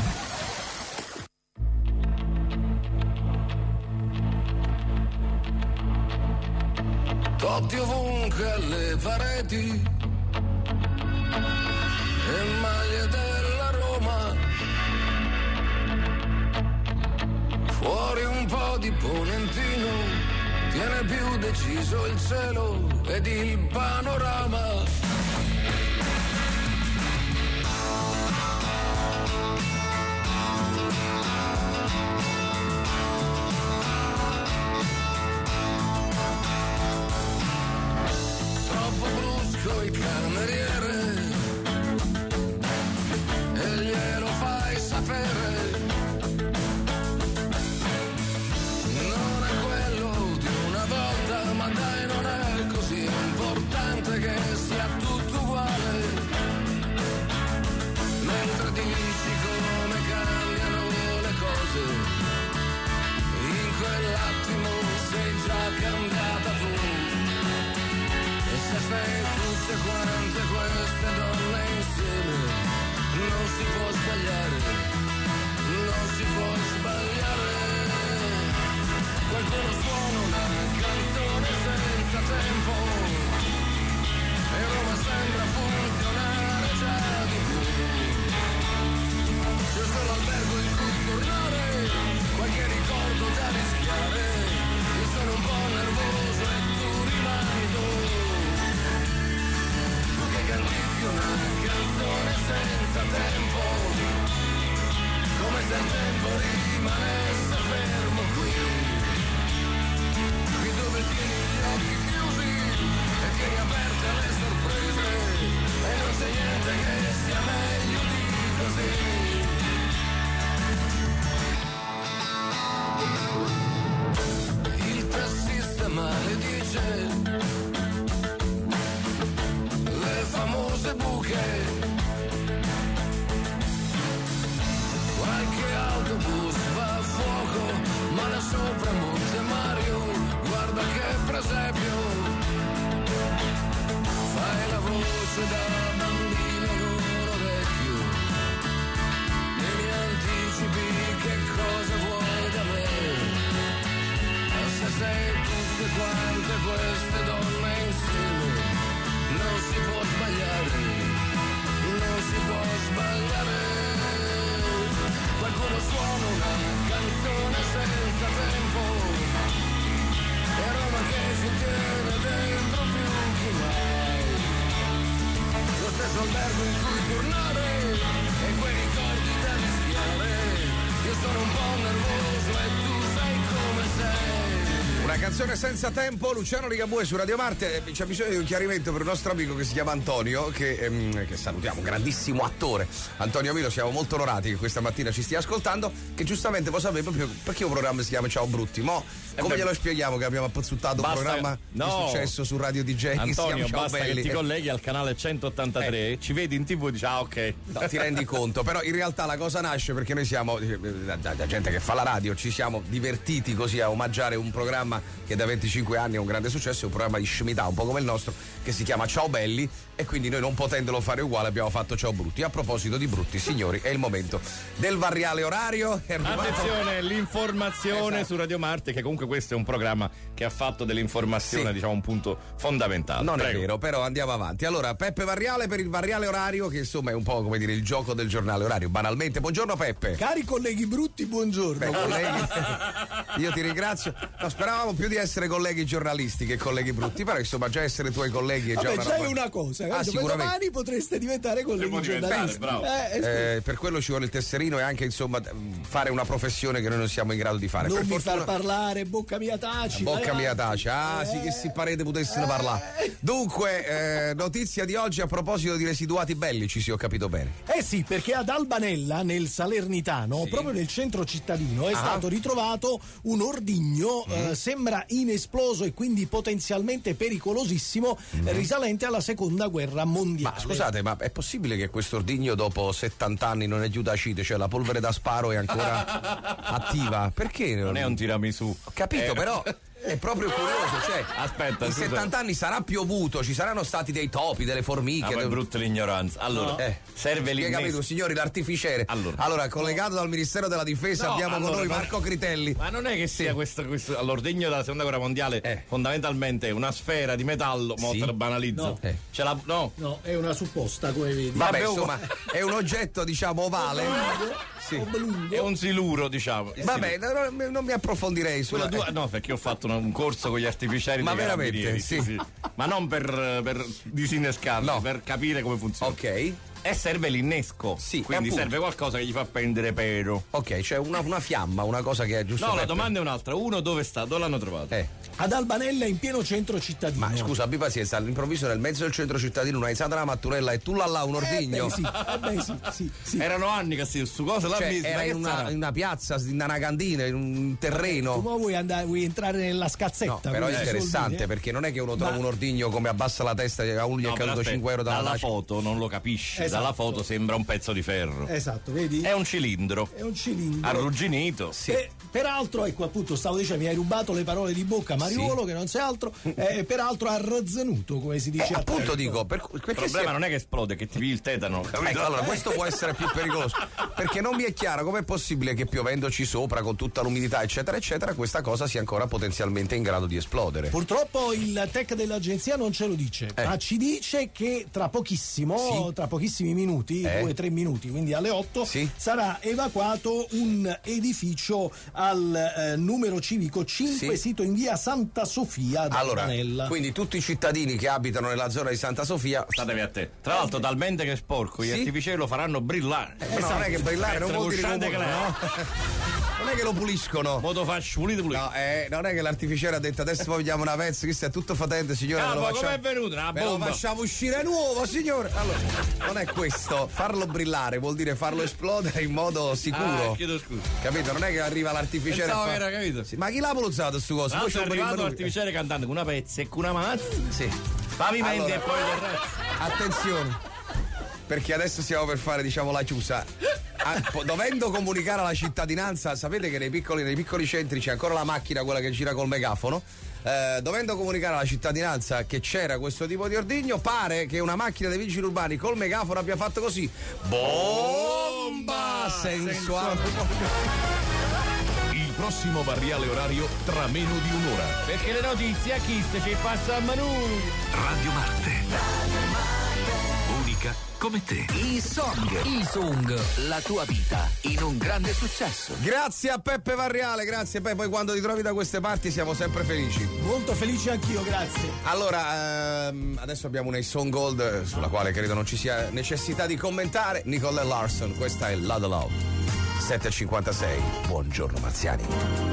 Totti ovunque alle pareti e maglie della Roma, fuori un po' di ponentino, tiene più deciso il cielo ed il panorama. Troppo brusco il cameriere e glielo fai sapere. Non è quello di una volta, ma dai, non è così importante che sia tu suono una canzone senza tempo, e Roma che si tiene dentro più che mai, lo stesso albergo in cui tornare e quei ricordi da rischiare. Io sono un po' nervoso e tu sai come sei. Una canzone senza tempo, Luciano Ligabue su Radio Marte. C'è bisogno di un chiarimento per un nostro amico che si chiama Antonio, che, ehm, che salutiamo, un grandissimo attore. Antonio Milo, siamo molto onorati che questa mattina ci stia ascoltando, che giustamente può sapere proprio perché un programma si chiama Ciao Brutti. Mo come glielo spieghiamo che abbiamo appozzuttato un programma no. di successo su Radio D J? Antonio, Ciao basta belli. che ti colleghi al canale centottantatré, eh. ci vedi in tv e dici ah ok. No, ti rendi conto, però in realtà la cosa nasce perché noi siamo da, da, da gente che fa la radio, ci siamo divertiti così a omaggiare un programma che da venticinque anni è un grande successo, è un programma di scimità un po' come il nostro che si chiama Ciao Belli, e quindi noi non potendolo fare uguale abbiamo fatto Ciao Brutti. A proposito di brutti, signori, è il momento del variale orario. È arrivato... Attenzione, l'informazione esatto. su Radio Marte, che comunque questo è un programma che ha fatto dell'informazione sì. diciamo un punto fondamentale. Non Prego. è vero, però andiamo avanti. Allora, Peppe Variale per il variale orario, che insomma è un po' come dire il gioco del giornale orario, banalmente. Buongiorno Peppe. Cari colleghi brutti, buongiorno. Beh, colleghi, io ti ringrazio. No, speravamo più di essere colleghi giornalisti che colleghi brutti, però insomma già essere tuoi colleghi è già Vabbè, una c'hai roba... una cosa, ah, domani potreste diventare colleghi giornalisti. Eh, eh, per quello ci vuole il tesserino e anche insomma fare una professione che noi non siamo in grado di fare. Non per mi fortuna... far parlare, bocca mia taci. Bocca mia taci, ah eh, sì che si parete potessero eh. parlare. Dunque, eh, notizia di oggi a proposito di residuati bellici, se ho capito bene. Eh sì, perché ad Albanella, nel Salernitano, sì. proprio nel centro cittadino, è ah. stato ritrovato un ordigno, mm. eh, sembra inesploso e quindi potenzialmente pericolosissimo, mm. risalente alla seconda guerra mondiale. Ma scusate, ma è possibile che questo ordigno dopo settanta anni non è giù da cite, cioè la polvere da sparo è ancora attiva? Perché? Non è un tiramisù. Ho capito, eh. però è proprio curioso, cioè aspetta, in scusa. settanta anni sarà piovuto, ci saranno stati dei topi, delle formiche. Ah, ma è brutta l'ignoranza. Allora, no. eh, serve l'innesco. Signori, l'artificiere. Allora, allora collegato no. dal Ministero della Difesa, no, abbiamo allora, con noi Marco Critelli. Ma non è che sia sì. questo, questo all'ordigno della seconda guerra mondiale, eh. fondamentalmente è una sfera di metallo, sì. mo banalizzo. No. Eh. Ce la, no. no, è una supposta, come vedi. Vabbè, Vabbè insomma, è un oggetto, diciamo, ovale. Sì. È un siluro, diciamo. Vabbè, non, non mi approfondirei sulla tua, no, perché ho fatto un corso con gli artificieri. Ma veramente? Sì. Sì, sì. Ma non per, per disinnescarli, no. per capire come funziona. Ok. E serve l'innesco. Sì, quindi appunto. serve qualcosa che gli fa prendere pelo. Ok, cioè una, una fiamma, una cosa che è giusto. No, Peppe. La domanda è un'altra. Uno dove sta? Dove l'hanno trovato? Eh. Ad Albanella, in pieno centro cittadino. Ma scusa, abbi pazienza, all'improvviso nel mezzo del centro cittadino una alzata una matturella e tu là là un ordigno. Eh beh, sì, eh beh, sì, sì, sì. Erano anni che si su cosa cioè, l'ha era in una, in una piazza, in una cantina, in un terreno. Tu vuoi, andare, vuoi entrare nella scazzetta? No, però è interessante, eh? perché non è che uno trova Ma... un ordigno come abbassa la testa e a uno gli no, è caduto cinque euro dalla dalla foto non lo capisci. Esatto. Dalla foto sembra un pezzo di ferro. Esatto, vedi? È un cilindro. È un cilindro. Arrugginito. Sì. E, peraltro, ecco appunto, stavo dicendo, mi hai rubato le parole di bocca, Mariolo, sì. che non c'è altro, eh, peraltro ha razzanuto, come si dice. Eh, appunto dico, per, il problema è... non è che esplode, che ti pigli il tetano. Ecco, allora, questo può essere più pericoloso. Perché non mi è chiaro com'è possibile che piovendoci sopra con tutta l'umidità, eccetera, eccetera, questa cosa sia ancora potenzialmente in grado di esplodere. Purtroppo il tech dell'agenzia non ce lo dice, eh. ma ci dice che tra pochissimo, sì. tra pochissimi minuti, eh. due o tre minuti, quindi alle otto, sì. sarà evacuato un edificio al eh, numero civico cinque, sì. sito in via Santa Sofia ad allora, Albanella. Quindi tutti i cittadini che abitano nella zona di Santa Sofia. Statevi a te. Tra l'altro, talmente che è sporco, sì. gli artificieri lo faranno brillare. Eh, esatto. Non è che brillare non vuol dire che lo, no? Non è che lo puliscono. Modo faccio pulito pulito. No, eh, non è che l'artificiere ha detto adesso vogliamo una pezza, questo è tutto fatente, signore. Ah, lo ma facciamo, com'è venuto? Una ve lo facciamo uscire nuovo, signore. Allora, non è questo. Farlo brillare vuol dire farlo esplodere in modo sicuro. Ah, chiedo scusa. Capito? Non è che arriva l'artificiere. Pensavo fa... che era capito. Sì, ma chi l'ha voluzzato sto coso? Poi c'è arrivato l'artificiere cantando con una pezza e con una mazza. Sì. Pavimenti allora, e poi del resto. Attenzione. Perché adesso stiamo per fare, diciamo, la chiusa. Ah, po- dovendo comunicare alla cittadinanza, sapete che nei piccoli, nei piccoli centri c'è ancora la macchina, quella che gira col megafono. Eh, dovendo comunicare alla cittadinanza che c'era questo tipo di ordigno, pare che una macchina dei vigili urbani col megafono abbia fatto così. Bomba sensuale. Il prossimo variale orario tra meno di un'ora. Perché le notizie a chi ci passa a Manu. Radio Marte. musica come te. E-Song. E-Song, la tua vita in un grande successo. Grazie a Peppe Varriale, grazie Peppe, poi quando ti trovi da queste parti siamo sempre felici. Molto felice anch'io, grazie. Allora, ehm, adesso abbiamo un A-Song Gold sulla quale credo non ci sia necessità di commentare. Nicole Larson, questa è Love Love. sette e cinquantasei, buongiorno marziani.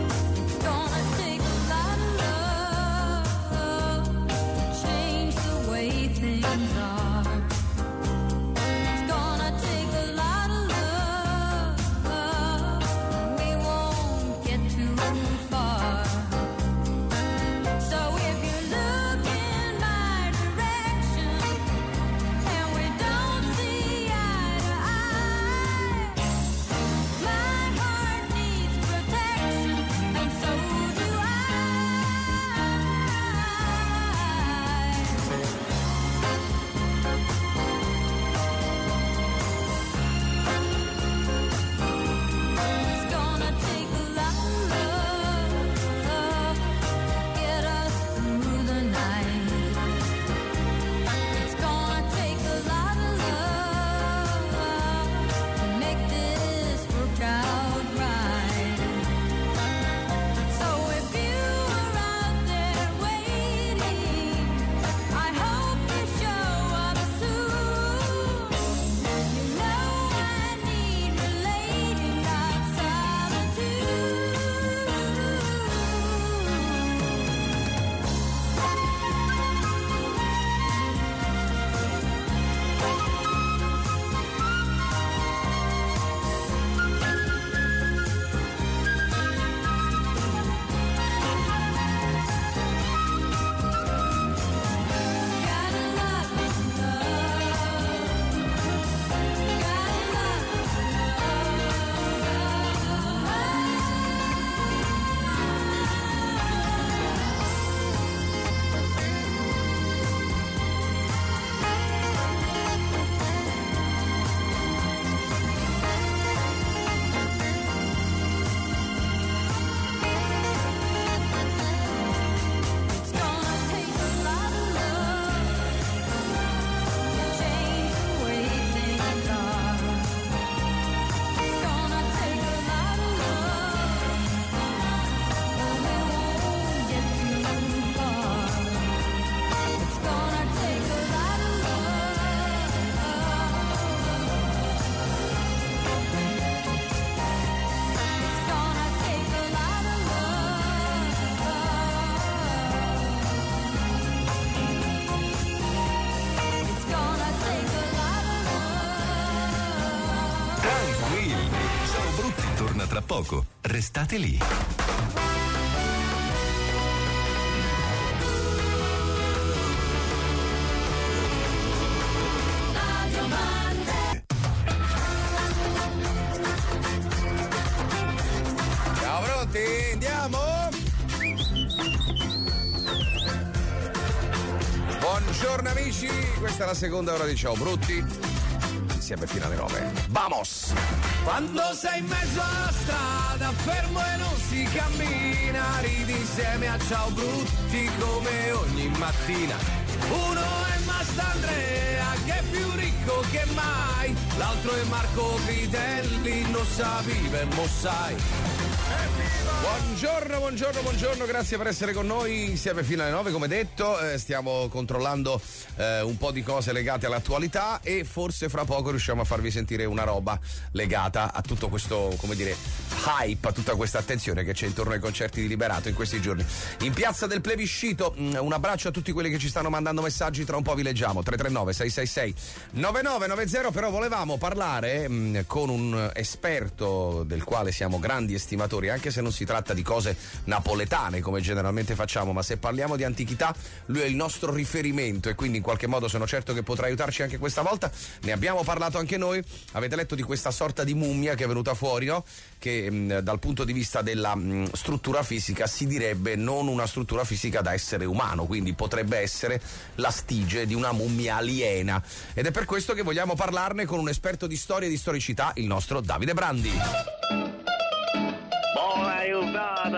Tra poco, restate lì. Ciao, pronti? Andiamo? Buongiorno amici, questa è la seconda ora di Ciao Brutti. Insieme fino alle nove. Vamos! Quando sei in mezzo alla strada, fermo e non si cammina, ridi insieme a Ciao Brutti come ogni mattina. Uno è Mastandrea, che è più ricco che mai, l'altro è Marco Critelli, non sa vive, mo sai. Buongiorno, buongiorno, buongiorno, grazie per essere con noi insieme fino alle nove, come detto, eh, stiamo controllando eh, un po' di cose legate all'attualità e forse fra poco riusciamo a farvi sentire una roba legata a tutto questo, come dire, hype, a tutta questa attenzione che c'è intorno ai concerti di Liberato in questi giorni. In piazza del plebiscito, un abbraccio a tutti quelli che ci stanno mandando messaggi, tra un po' vi leggiamo, tre tre nove sei sei sei nove nove nove zero, però volevamo parlare mh, con un esperto del quale siamo grandi estimatori, anche se non si tratta di cose napoletane come generalmente facciamo, ma se parliamo di antichità lui è il nostro riferimento e quindi in qualche modo sono certo che potrà aiutarci anche questa volta. Ne abbiamo parlato anche noi, avete letto di questa sorta di mummia che è venuta fuori, no? Che mh, dal punto di vista della mh, struttura fisica si direbbe non una struttura fisica da essere umano, quindi potrebbe essere la stige di una mummia aliena, ed è per questo che vogliamo parlarne con un esperto di storia e di storicità, il nostro Davide Brandi. Buona giornata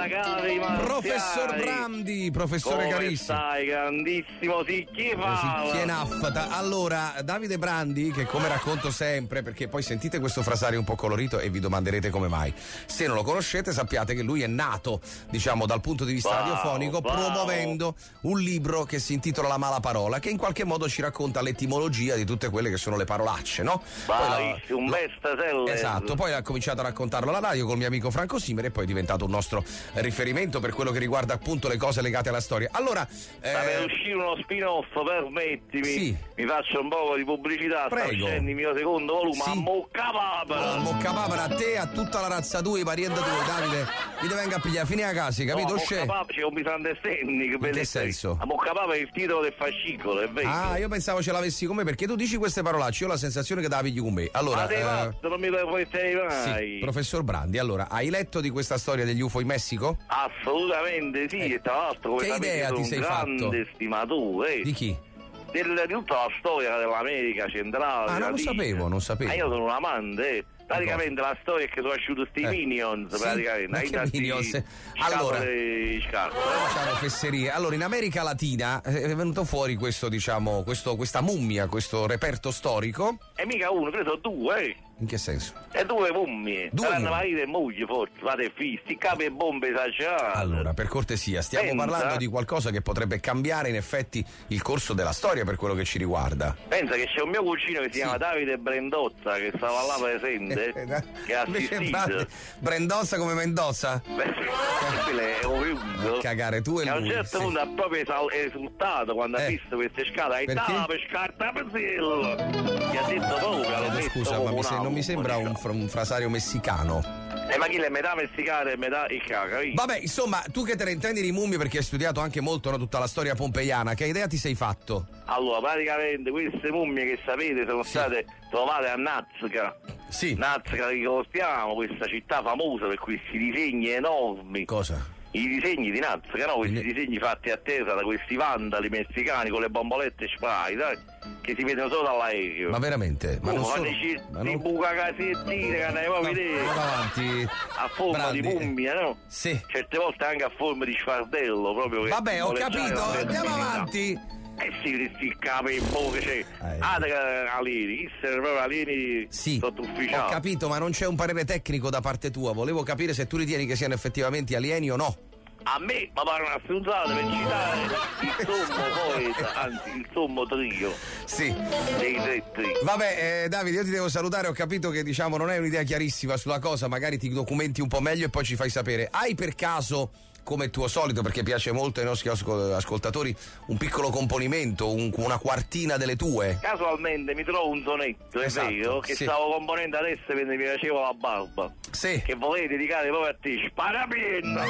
Buonasera cari marziani. Professor Brandi, professore Come carissimo. stai, grandissimo Sicchi fa? Sicchi Naffata. Allora, Davide Brandi, che come racconto sempre, perché poi sentite questo frasario un po' colorito e vi domanderete come mai. Se non lo conoscete, sappiate che lui è nato, diciamo, dal punto di vista Wow, radiofonico, wow. promuovendo un libro che si intitola La mala parola, che in qualche modo ci racconta l'etimologia di tutte quelle che sono le parolacce, no? Bravissimo, un bestseller. Esatto, poi ha cominciato a raccontarlo alla radio col mio amico Franco Simere e poi è diventato un nostro riferimento per quello che riguarda appunto le cose legate alla storia. Allora, Ma per uscire uno spin-off, permettimi, Sì. mi faccio un po' di pubblicità, sta Prego. uscendo il mio secondo volume, Sì. a Mocca Papera. Oh, Mocca Papera, a te, a tutta la razza tua, i parienti tua, Davide, mi deve venga a pigliare fine a casa, capito? No, a Scè? Mocca Papera c'è un misunderstanding. In che senso? A Mocca Papera è il titolo del fascicolo, è vero. Ah, io pensavo ce l'avessi con me, perché tu dici queste parolacce, io ho la sensazione che te la pigli con me. Allora, Ma sei eh, matto, non mi permetterei mai. sì, professor Brandi, allora, hai letto di questa storia degli U F O in Messico? Assolutamente sì, e tra l'altro come Che sapete idea sono ti un sei grande fatto? stimatore Di chi? del- di tutta la storia dell'America centrale. Ah, non lo latina. sapevo, non sapevo. Ma io sono un amante, eh. praticamente la storia è che sono asciutti sti Eh. Minions, Sì? praticamente. Ma Hai che tanti Minions? Allora- scatole- scarpe. Facciamo fesserie. Allora, in America Latina è venuto fuori questo, diciamo, questo, questa mummia, questo reperto storico. E mica uno, preso due, eh. In che senso? E due mummie. Due Saranno mummie. marito e moglie, forse, fate e figli, sti capi e bombe esagerate. Allora, per cortesia, stiamo Pensa. parlando di qualcosa che potrebbe cambiare in effetti il corso della storia per quello che ci riguarda. Pensa che c'è un mio cugino che si chiama Davide Brendozza, che stava là presente, che ha Invece assistito. Brandi- Brendozza come Mendozza? Quello è oriundo. Cagare tu e E a un lui, certo sì. punto ha proprio esal- esultato quando Eh. ha visto queste scale. Hai Perché? dato per scarta Brasil. Gli ha detto proprio, l'ho detto Scusa, come ma mi un se- non mi amo, sembra un, fra- un frasario messicano. Eh, ma chi è metà messicano e metà il caga, Vabbè, insomma, tu che te ne intendi di mummie perché hai studiato anche molto, no, tutta la storia pompeiana, che idea ti sei fatto? Allora, praticamente queste mummie che sapete sono state trovate a Nazca. Sì. Nazca, ricordiamo, questa città famosa per questi disegni enormi. Cosa? I disegni di Nazca, no? Questi disegni fatti a terra da questi vandali messicani con le bombolette spray, sai? Che si vedono solo dall'aereo. Ma veramente? Ma Oh, non ma solo... dici, ma di non- buca casettine che andiamo a vedere. Vado avanti. A forma Brandi. di mummia, no? Sì. Certe volte anche a forma di sfardello, proprio. che Vabbè, ho simboleggiare capito, la andiamo fertilità. avanti. Eh sì, questi capi in bocca, c'è. Ah, da- alieni, essere proprio alieni Sì, sottufficiali. ho capito, ma non c'è un parere tecnico da parte tua. Volevo capire se tu ritieni che siano effettivamente alieni o no. A me mi pare una stronzata per citare il sommo poeta, anzi il sommo trio. Sì. Dei tre tri. Vabbè, eh, Davide, io ti devo salutare. Ho capito che, diciamo, non hai un'idea chiarissima sulla cosa. Magari ti documenti un po' meglio e poi ci fai sapere. Hai per caso, come tuo solito, perché piace molto ai nostri ascol- ascoltatori, un piccolo componimento, un- una quartina delle tue? Casualmente mi trovo un sonetto, è Esatto, vero, che sì. stavo componendo adesso mentre mi facevo la barba. Sì. Che volevi dedicare proprio a te. Sparapienno!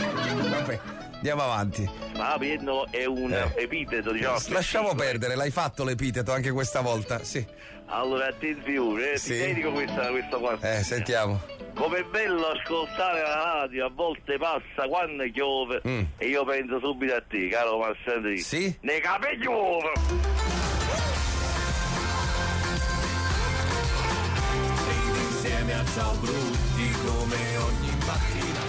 Vabbè, andiamo avanti. Sparapienno è un Eh. epiteto, diciamo. Lasciamo perdere, l'hai fatto l'epiteto anche questa volta. Sì. Allora, attenzione, eh, Sì. ti dedico questa, questa quartina. Eh, sentiamo. Com'è bello ascoltare la radio, a volte passa quando piove Mm. e io penso subito a te, caro Massandri. Sì? Ne capi piove! Insieme a Ciao Brutti come ogni mattina.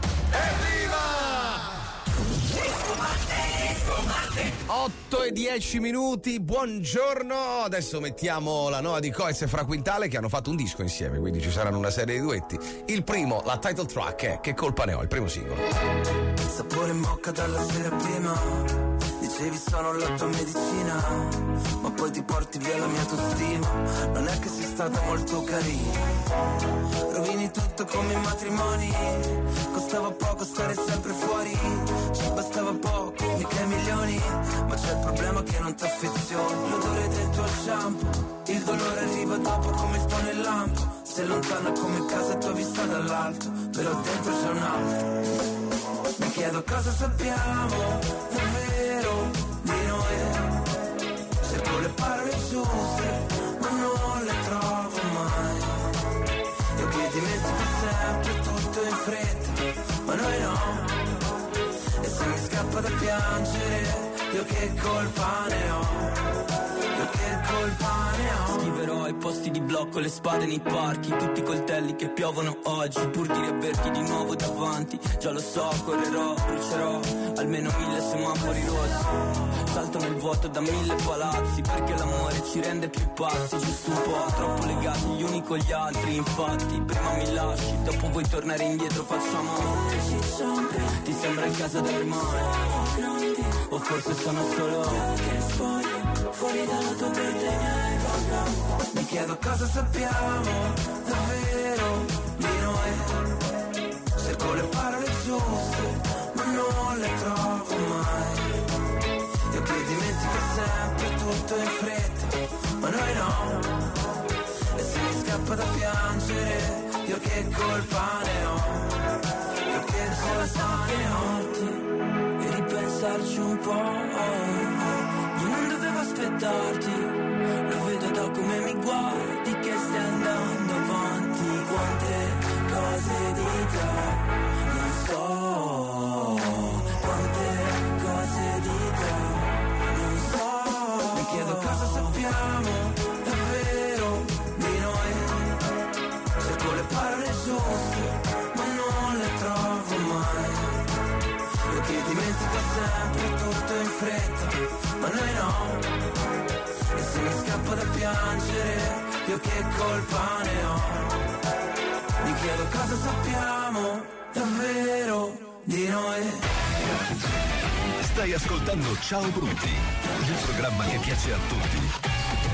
otto e dieci minuti, buongiorno. Adesso mettiamo la nuova di Coez e Fra Quintale che hanno fatto un disco insieme, quindi ci saranno una serie di duetti. Il primo, la title track è Che colpa ne ho, il primo singolo. Sapore in bocca dalla sera prima. Dicevi sono la tua medicina, ma poi ti porti via la mia autostima. Non è che sei stata molto carina. Rovini tutto come i matrimoni. Costava poco stare sempre fuori. Ci bastava poco, mica i milioni. Ma c'è il problema che non ti affezioni. L'odore del tuo shampoo, il dolore arriva dopo come il tuo nel lampo. Sei lontana come casa tua vista dall'alto, però dentro c'è un altro. Mi chiedo cosa sappiamo davvero di noi. Cerco le parole giuste, ma non le trovo mai. Io che dimentico sempre tutto in fretta, ma noi no. E se mi scappa da piangere, io che colpa ne ho? Io che colpa ne ho? Scriverò ai posti di blocco le spade nei parchi, tutti i coltelli che piovono oggi, pur di riaverti di nuovo davanti. Già lo so, correrò, brucerò almeno mille semafori rossi. Salto nel vuoto da mille palazzi, perché l'amore ci rende più pazzi. Giusto un po', troppo legati gli uni con gli altri. Infatti, prima mi lasci, dopo vuoi tornare indietro, facciamo amore. Ti sembra il caso delle mani? O forse sono solo che spogli fuori dalla tua vita i miei programmi. Mi chiedo cosa sappiamo davvero di noi. Cerco le parole giuste ma non le trovo mai. Io che dimentico sempre tutto in fretta, ma noi no. E se mi scappa da piangere, io che colpa ne ho? Io che colpa ne ho? E ripensarci un po', io non dovevo aspettarti, lo vedo da come mi guardi che stai andando avanti. Quante cose di te non so, quante cose di te non so. Mi chiedo cosa sappiamo davvero di noi. Cerco le parole giuste ma non le trovo mai. Io che dimentico sempre tutto in fretta, ma noi no. E se mi scappa da piangere, io che colpa ne ho? Mi chiedo cosa sappiamo davvero di noi. Stai ascoltando Ciao Brutti, il programma che piace a tutti.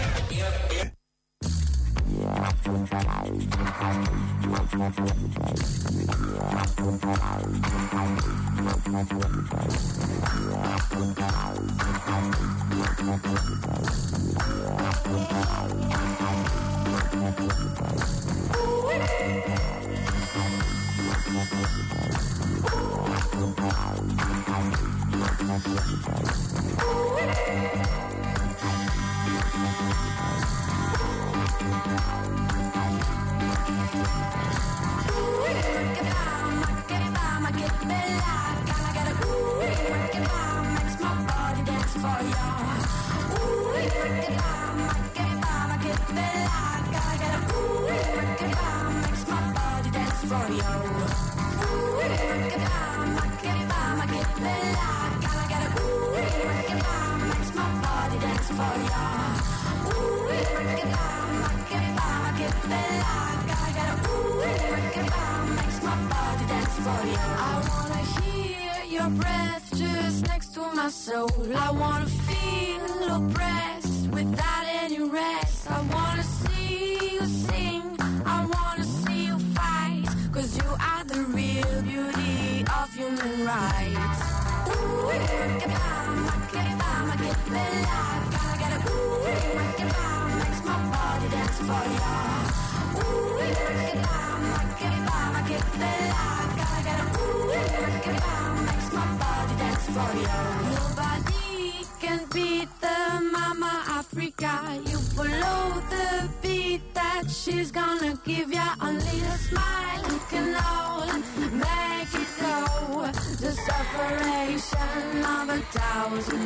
I wanna feel oppressed without any rest. I wanna see you sing, I wanna see you fight, 'cause you are the real beauty of human rights. Ooh, che bama, che bama, che bella, gotta get a ooh, che bama, makes my body dance for ya. Ooh, che bama, che bama, che bella, gotta get a ooh, che bama, makes my body dance for ya. Nobody can beat the Mama Africa. You follow the beat that she's gonna give ya. Only a smile can all make it go. The separation of a thousand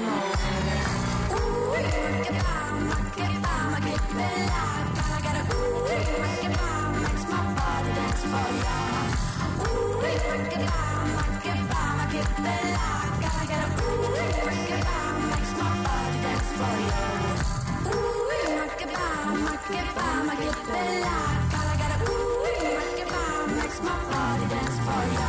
more. Ooh, che bama, che bama, che bella. Gotta get a ooh, che bama, makes my body dance for ya. Ooh, che bama, che bama, che bella. Gotta get a ooh, che bama, makes my body dance for ya. Ooh, che bama, che bama, che bella. Gotta get a ooh, che bama, makes my body dance for ya.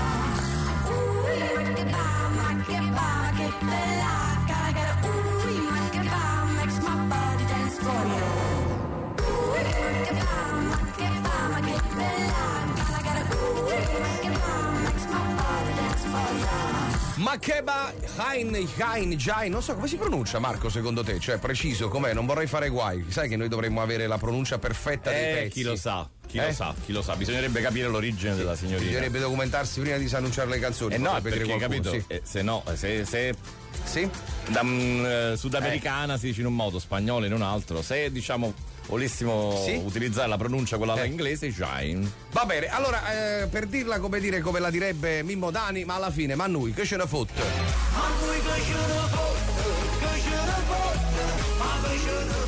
Ooh, che bama, che bama, che bella. Gotta get a ooh, che bama, makes my body dance for ya. Ooh, che bama, che bama, che bella. Gotta get a ooh, che bama, makes my body dance for ya. Makeba Hein, Hein, Jain, non so come si pronuncia, Marco, secondo te? Cioè, preciso com'è? Non vorrei fare guai. Sai che noi dovremmo avere la pronuncia perfetta dei Eh, pezzi. chi lo sa, chi Eh? lo sa, chi lo sa. Bisognerebbe capire l'origine della signorina. Bisognerebbe documentarsi prima di annunciare le canzoni. Eh no, potrebbe perché dire qualcuno, capito? sì. Eh, se no, se, se sì? da mm, eh, sudamericana si dice in un modo, spagnolo in un altro. Se diciamo volessimo Sì? utilizzare la pronuncia quella Eh. inglese, Jain. Va bene, allora, eh, per dirla come dire, come la direbbe Mimmo Dani, ma alla fine, ma a noi che ce ne fotte? A noi che ce ne fotte, che ce ne fotte, ma che ce ne fotte. Ecco,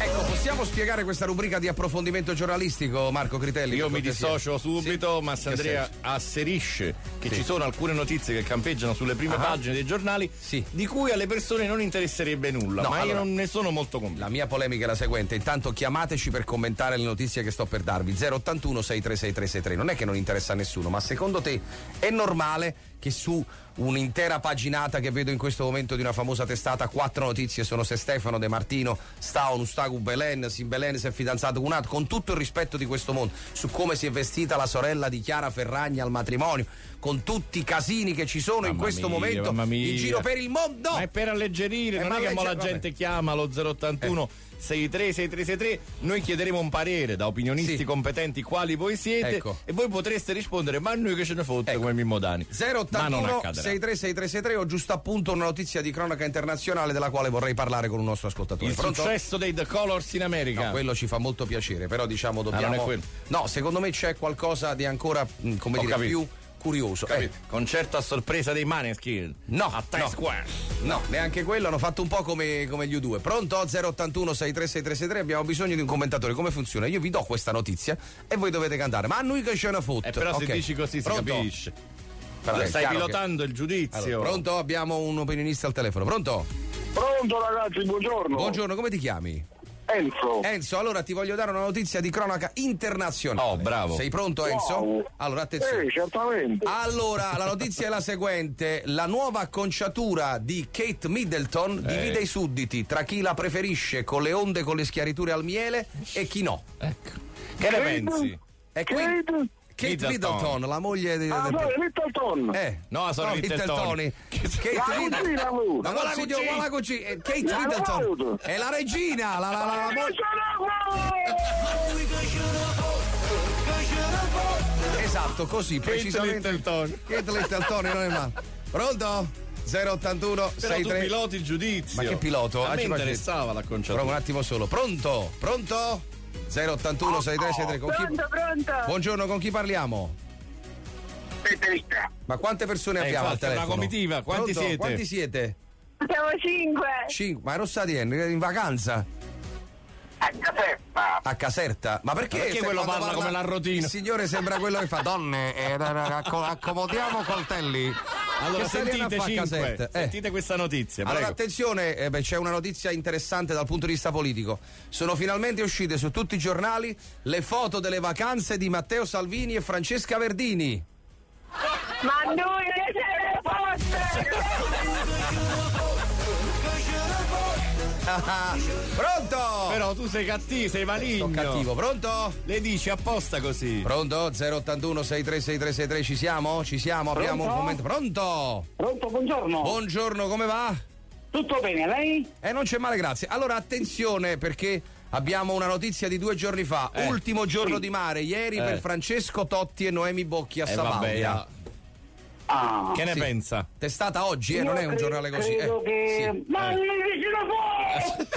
possiamo spiegare questa rubrica di approfondimento giornalistico, Marco Critelli? Io mi dissocio subito, sì. Massandrea asserisce che sì. ci sono alcune notizie che campeggiano sulle prime ah. pagine dei giornali sì. di cui alle persone non interesserebbe nulla, no, ma allora, io non ne sono molto convinto. La mia polemica è la seguente: intanto chiamateci per commentare le notizie che sto per darvi. zero ottantuno sei tre sei tre sei tre. Non è che non interessa a nessuno, ma secondo te è normale che su un'intera paginata che vedo in questo momento di una famosa testata, quattro notizie sono se Stefano De Martino sta o non sta con Belen, se Belen si è fidanzato con un altro, con tutto il rispetto di questo mondo, su come si è vestita la sorella di Chiara Ferragni al matrimonio, con tutti i casini che ci sono mamma in questo mia, momento in giro per il mondo. Ma è per alleggerire, è non è che allegger- la gente vabbè. chiama allo zero ottantuno eh. sei tre sei tre sei tre, noi chiederemo un parere da opinionisti sì. competenti quali voi siete, ecco. e voi potreste rispondere ma noi che ce ne fotte, ecco. come Mimmo Dani. zero ottantuno sei tre sei tre sei tre o giusto appunto una notizia di cronaca internazionale della quale vorrei parlare con un nostro ascoltatore. Il Pronto? Successo dei The Colors in America. No, quello ci fa molto piacere, però diciamo dobbiamo ah, non è quello. No, secondo me c'è qualcosa di ancora come Ho dire capito. più curioso. Eh. Concerto a sorpresa dei Maneskin. No, a Times no. Square. No, neanche quello, hanno fatto un po' come, come gli U due. Pronto? zero ottantuno sei tre sei tre sei tre, abbiamo bisogno di un commentatore. Come funziona? Io vi do questa notizia e voi dovete cantare. Ma a noi che ce ne fotte. Eh, però okay. se dici così si Pronto? capisce. Però stai pilotando che... il giudizio. Allora, pronto? Abbiamo un opinionista al telefono. Pronto? Pronto ragazzi, buongiorno. Buongiorno, come ti chiami? Enzo. Enzo, allora ti voglio dare una notizia di cronaca internazionale. Oh, bravo. Sei pronto, Enzo? Wow. Allora, attenzione. Sì, certamente. Allora, la notizia è la seguente: la nuova acconciatura di Kate Middleton eh. divide i sudditi tra chi la preferisce con le onde con le schiariture al miele e chi no. Ecco. Che ne pensi? E qui... Kate Middleton. Middleton, la moglie di. Ah, no, Middleton. Eh, no, sono no, Middleton. Kate Middleton. Ma guarda, signor, guarda così. Kate Middleton è la regina, la la la, la moglie. Esatto, così, Kate precisamente. Middleton. Kate Middleton non è male. Pronto? zero ottantuno sei tre. Tu piloti il giudizio. Ma che pilota? A me interessava l'acconciatura. Prova un attimo solo. Pronto? Pronto? zero ottantuno sei tre sei tre. Con pronto, chi... pronto. Buongiorno, con chi parliamo? Federica. Ma quante persone eh, abbiamo al telefono? Una comitiva, quanti Pronto? siete? Quanti siete? Siamo cinque. Cinque, ma non state in vacanza? A Caserta. A Caserta? Ma perché? Perché quello parla, parla come l'arrotino? Il signore sembra quello che fa donne, eh, accomodiamo coltelli. Allora che sentite cinque, eh. sentite questa notizia. Prego. Allora attenzione, eh, beh, c'è una notizia interessante dal punto di vista politico. Sono finalmente uscite su tutti i giornali le foto delle vacanze di Matteo Salvini e Francesca Verdini. Ma noi che ce le fosse! Pronto? Però tu sei cattivo, sei maligno. Sono cattivo, pronto? Le dici apposta così. Pronto? zero ottantuno sei tre sei tre sei tre, ci siamo? Ci siamo? Pronto? Abbiamo un commento. Pronto? Pronto, buongiorno. Buongiorno, come va? Tutto bene, lei? Eh, non c'è male, grazie. Allora, attenzione perché abbiamo una notizia di due giorni fa. Eh, Ultimo giorno sì. di mare, ieri eh. per Francesco Totti e Noemi Bocchi a eh, Savaglia. Vabbè, ah, che ne sì. pensa? Testata oggi, eh, Io non è un cre- giornale così. Credo eh. che... Sì. Ma Eh. mi vicino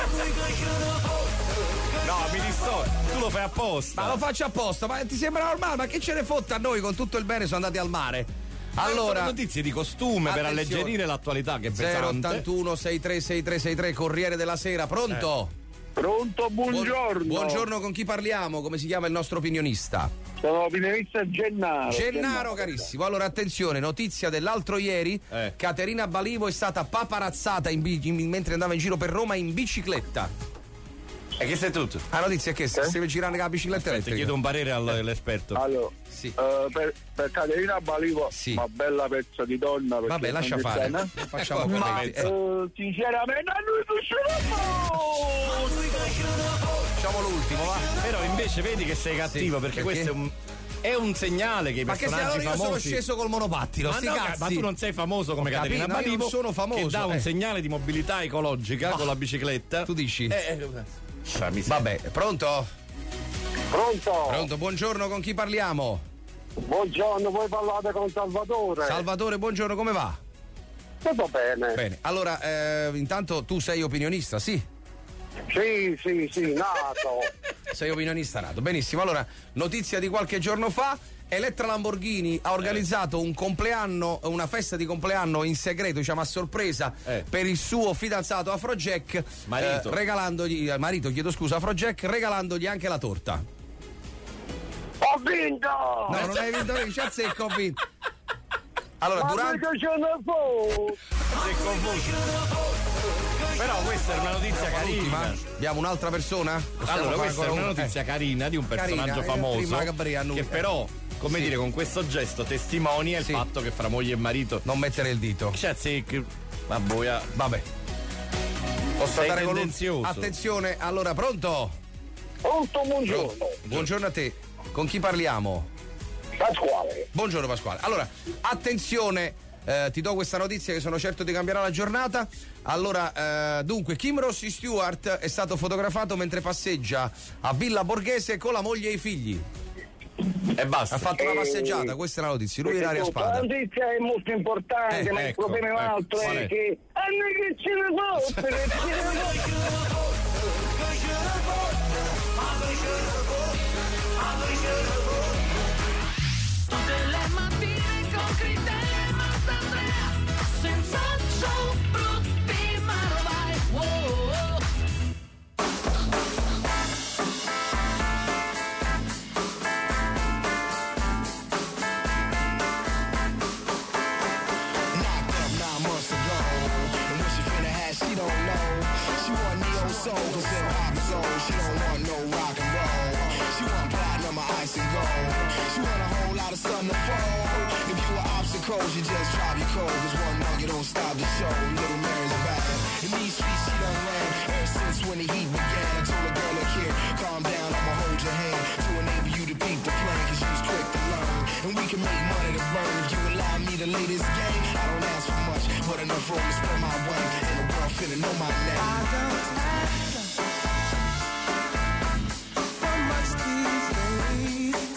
No, mi dissocio. Tu lo fai apposta. Ma lo faccio apposta, ma ti sembra normale? Ma che ce ne fotte a noi? Con tutto il bene sono andati al mare. Allora, notizie di costume attenzione. per alleggerire l'attualità che è pesante. zero ottantuno sei tre sei tre sei tre, Corriere della Sera, pronto? Eh. Pronto, buongiorno. Buon, buongiorno, con chi parliamo? Come si chiama il nostro opinionista? Sono opinionista Gennaro. Gennaro, Gennaro carissimo. Allora attenzione, notizia dell'altro ieri, eh. Caterina Balivo è stata paparazzata in bici, mentre andava in giro per Roma in bicicletta. E che sei tutto? La notizia è che se eh? si girare con la bicicletta elettrica. Ti chiedo un parere all'esperto. Allora, sì. uh, per, per Caterina Balivo, sì. una bella pezza di donna. Vabbè, lascia fare. Non facciamo ecco, ma eh. uh, sinceramente a lui Facciamo l'ultimo, va. Però invece vedi che sei cattivo, sì, perché, perché questo è un è un segnale che i ma personaggi che se allora io famosi... sono sceso col monopattino, ma, sti no, cazzi. ma tu non sei famoso come Ho Caterina capito, Balivo, io non sono famoso, che dà un eh. segnale di mobilità ecologica no. con la bicicletta. Tu dici? Eh, eh, Vabbè, pronto? Pronto? Pronto, buongiorno, con chi parliamo? Buongiorno, voi parlate con Salvatore. Salvatore, buongiorno, come va? Tutto bene. Bene, allora, eh, intanto tu sei opinionista, sì? Sì, sì, sì, nato. Sei opinionista nato, benissimo. Allora, notizia di qualche giorno fa, Elettra Lamborghini ha organizzato un compleanno, una festa di compleanno in segreto, diciamo a sorpresa, Eh. per il suo fidanzato Afrojack, Marito. eh, regalandogli, eh, marito, chiedo scusa, Afrojack, regalandogli anche la torta. Ho vinto! No, non hai vinto, c'è il secco, ho vinto. Allora, Ma durante... perché ce ne fu? Sei confuso. Però questa è una notizia L'ultima? carina. Abbiamo un'altra persona? Possiamo Allora, fare questa è ancora una un- notizia eh. carina di un personaggio Carina, eh, famoso prima Gabriele Annu- che però, come Sì. dire, con questo gesto testimonia il Sì. fatto che fra moglie e marito Non mettere il dito. c'è sì, ma boia. Vabbè. Posso Sei andare con lui? tendenzioso. Attenzione, allora, pronto? Pronto, buongiorno. Buongiorno a te. Con chi parliamo? Pasquale. Buongiorno Pasquale. Allora, attenzione, eh, ti do questa notizia che sono certo ti cambierà la giornata. Allora, eh, dunque, Kim Rossi Stewart è stato fotografato mentre passeggia a Villa Borghese con la moglie e i figli. E basta. Ha fatto una Eh, passeggiata, questa è la notizia. Lui in Perché aria tutto, spada. La notizia è molto importante, Eh, ma il ecco, problema ecco. altro Qual è, è? che a noi che ce ne fosse, che ce ne Tutte le mattine con Critelli e Mastandrea, senza show brutti ma lo vai, wow. Knocked up nine months ago, and what she finna have, she don't know. She want neo soul, cause hip hop is old. She don't want no rock and roll. She want platinum or ice and gold. She want a whole lot of sun to fold. If you were obstacles, you just drop your cold. Cause one monkey don't stop the show. Little Mary's bad. In these streets, she done ran ever since when the heat began. I told a girl, look here, calm down, I'ma hold your hand to enable you to beat the plan. Cause you was quick to learn. And we can make money to burn. If you allow me to lay this game, I don't ask for much, but enough room to spread my wings. And the world finna know my name. I don't ask for much these days.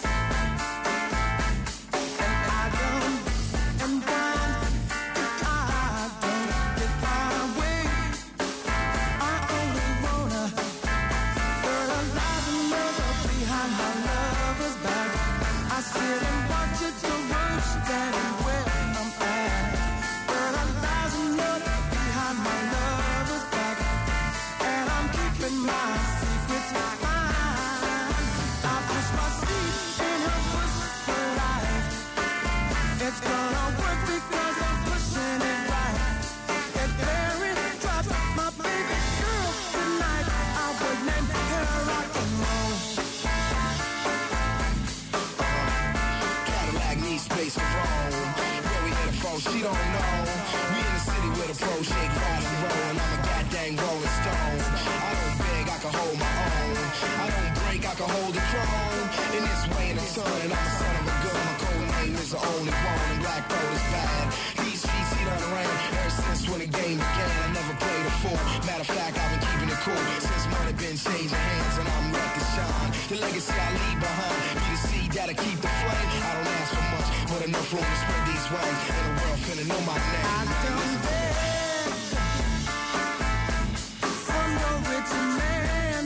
And I don't, and when if I don't get my way, I only wanna fertilize another behind my lover's back. I sit and watch it to work, standing where I'm at. Fertilize another behind my lover's back, and I'm keeping my secrets behind. I push my seed in her bush for life. It's gonna work because I'm pushing it right. If Barry dropped my baby girl tonight, I would name her rock and roll. Cadillac needs space to roam. Where we hit a phone, she don't know. We in the city with a pro shake, ride and roll, and I'm a goddamn rolling stone. I don't beg, I can hold my own. I don't break, I can hold the throne. In this way in a ton, and I'm a son of a gun. My code name is the only one, and black gold is bad. These streets, he done ran ever since when the game began. I never played a fool. Matter of fact, I've been keeping it cool since money been changing hands, and I'm ready to shine. The legacy I leave behind, be the seed that'll keep the flame. I don't ask for much, but enough room to spread these wings, and the world finna know my name. I don't beg for no rich man,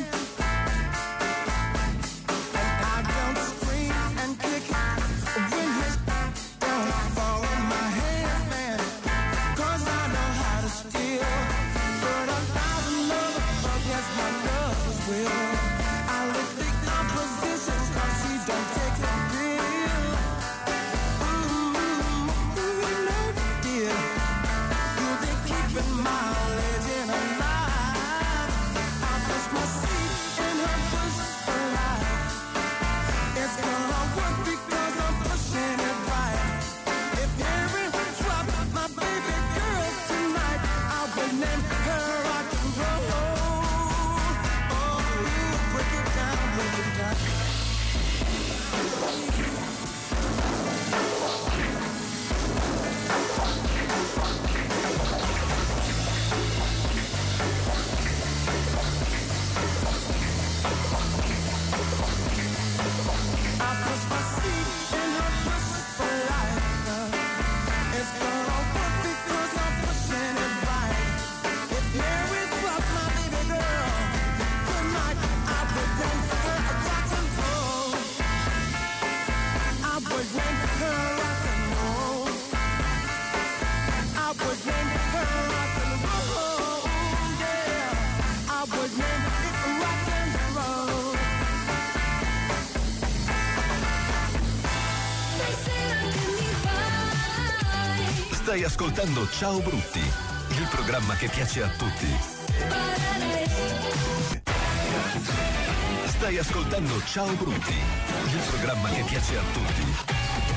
and I don't scream and kick when his don't fall in my hands, man. Cause I know how to steal, but a thousand love against my lover's will. I look the opposition cause she don't take the bill. Ooh, ooh, you know, dear, you're the Stai ascoltando Ciao Brutti, il programma che piace a tutti. Stai ascoltando Ciao Brutti, il programma che piace a tutti.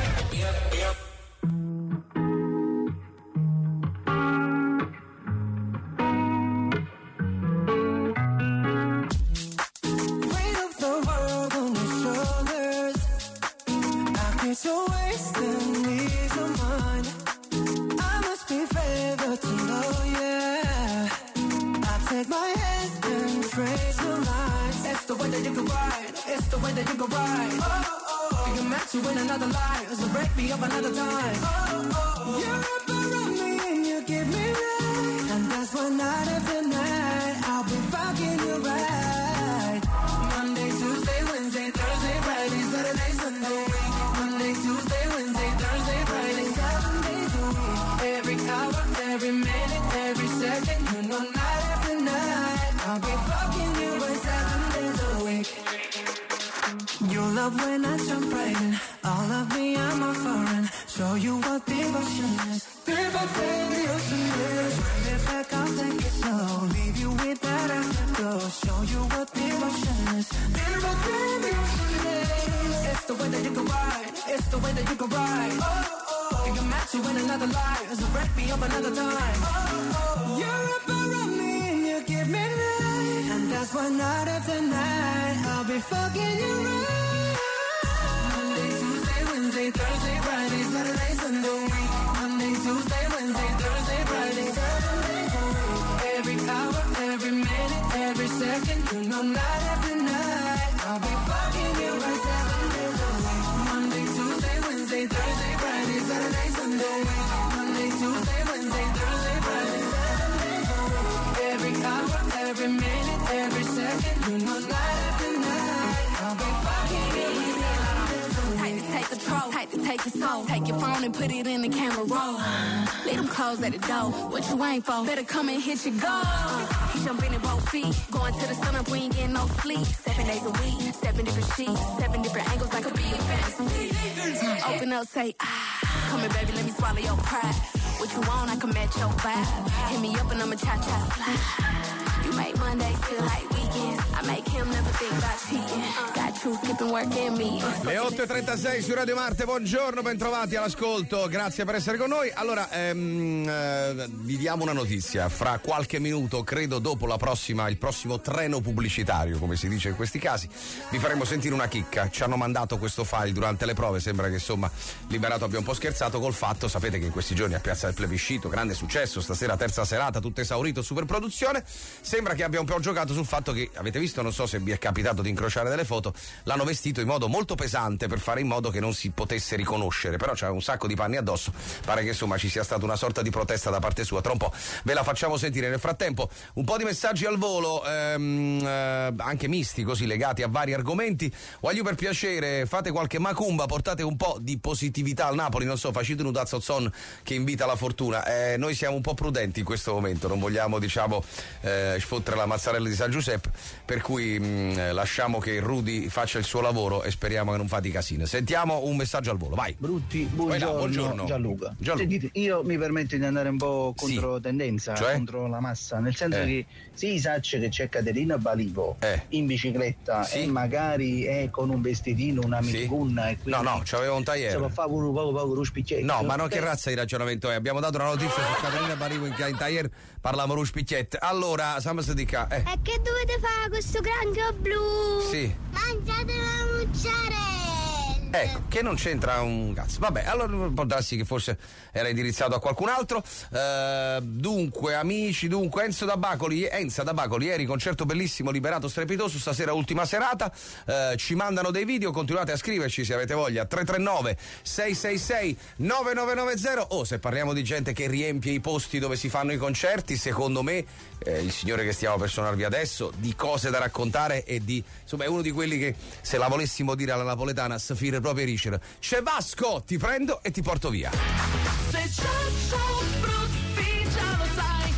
For. Better come and hit your goal. He jumping in both feet, going to the sun up, we ain't getting no sleep. Seven days a week, seven different sheets, seven different angles, like a be a fantasy. Open up, say ah, come here, baby, let me swallow your pride. What you want, I can match your vibe. Hit me up and I'ma cha-cha slide. You make Mondays feel like weekends. I make him never think about cheating. Got you skipping work and me. Le otto e trentasei su Radio Marte, buongiorno, bentrovati all'ascolto, grazie per essere con noi. Allora, ehm, eh, vi diamo una notizia, fra qualche minuto, credo dopo la prossima, il prossimo treno pubblicitario, come si dice in questi casi, vi faremo sentire una chicca. Ci hanno mandato questo file durante le prove, sembra che insomma Liberato abbia un po' scherzato col fatto, sapete che in questi giorni a Piazza del Plebiscito, grande successo, stasera terza serata, tutto esaurito, super produzione, sembra che abbia un po' giocato sul fatto che, avete visto, non so se vi è capitato di incrociare delle foto, l'hanno vestito in modo molto pesante per fare in modo che non si potesse riconoscere, però c'era un sacco di panni addosso, pare che insomma ci sia stata una sorta di protesta da parte sua. Tra un po' ve la facciamo sentire. Nel frattempo un po' di messaggi al volo, ehm, eh, anche misti, così legati a vari argomenti. Voglio per piacere, fate qualche macumba, portate un po' di positività al Napoli, non so, facete un Udazzozon che invita la fortuna. Eh, noi siamo un po' prudenti in questo momento, non vogliamo diciamo eh, sfottere la mazzarella di San Giuseppe, per cui mh, lasciamo che Rudy faccia il suo lavoro e speriamo che non fate casino. Sentiamo un messaggio al volo, vai. Brutti, buongiorno, là, buongiorno. Gianluca. Gianluca. Sentite, io mi permetto di andare un po' contro Sì. tendenza, Cioè? contro la massa, nel senso Eh. che si sa che c'è Caterina Balivo Eh. in bicicletta Sì. e magari è con un vestitino, una Sì. minigonna e quindi No, no, c'aveva un tagliere. se può fare un poco poco lo spicchietto. No, ma no, che Beh, razza di ragionamento è? Abbiamo dato una notizia su Caterina Barivo in Taglier, parliamo di spicchiette. Allora, Sam si dica, eh. E che dovete fare questo granchio blu? Sì. Mangiate la mozzarella! Ecco, che non c'entra un cazzo. Vabbè, allora può darsi che forse era indirizzato a qualcun altro. Eh, dunque, amici, dunque, Enzo da Bacoli, Enza da Bacoli, ieri concerto bellissimo, Liberato strepitoso, stasera ultima serata. Eh, ci mandano dei video, continuate a scriverci se avete voglia. tre tre nove sei sei sei nove nove nove zero. O oh, se parliamo di gente che riempie i posti dove si fanno i concerti, secondo me eh, il signore che stiamo per suonarvi adesso, di cose da raccontare e di, insomma, è uno di quelli che, se la volessimo dire alla napoletana, sfire proprio Richard. C'è Vasco, ti prendo e ti porto via. Se c'è ciò brutti già lo sai,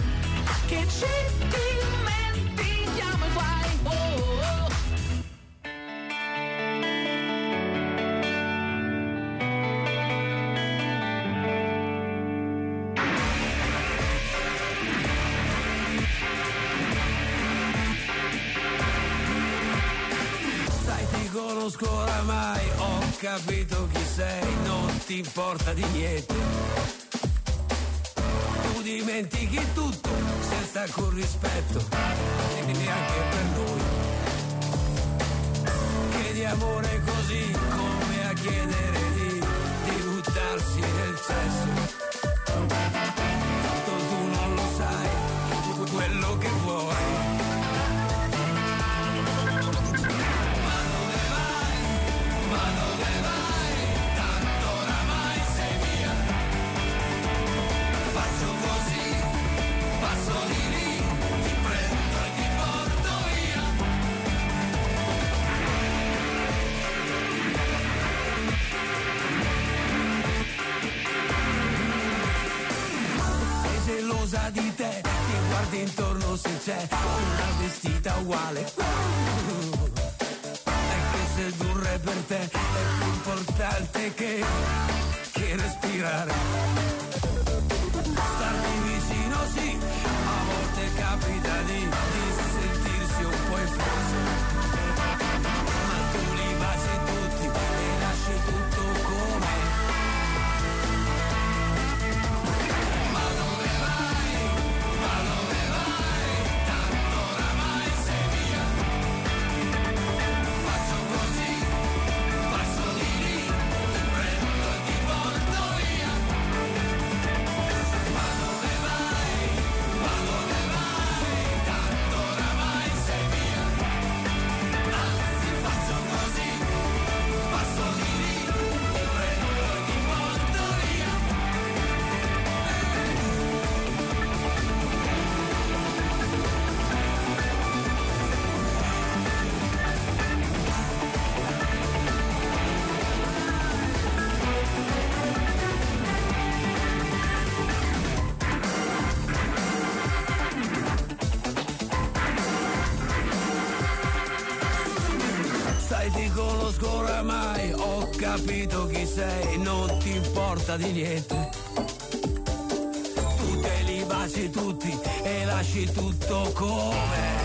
che ci dimentichiamo i guai. Oh, oh, oh. conosco oramai, ho capito chi sei, non ti importa di niente. Tu dimentichi tutto senza alcun rispetto, e neanche per noi. Chiedi amore così come a chiedere di, di buttarsi nel cesso. Tanto tu non lo sai, quello che vuoi. Di te, ti guardi intorno se c'è una vestita uguale. È che sedurre per te è più importante che, che respirare. Starti vicino sì, a volte capita di, di sentirsi un po' in forza. Ma tu li baci tutti e lasci tutto come. Ti conosco oramai, ho capito chi sei, non ti importa di niente. Tu te li baci tutti e lasci tutto come.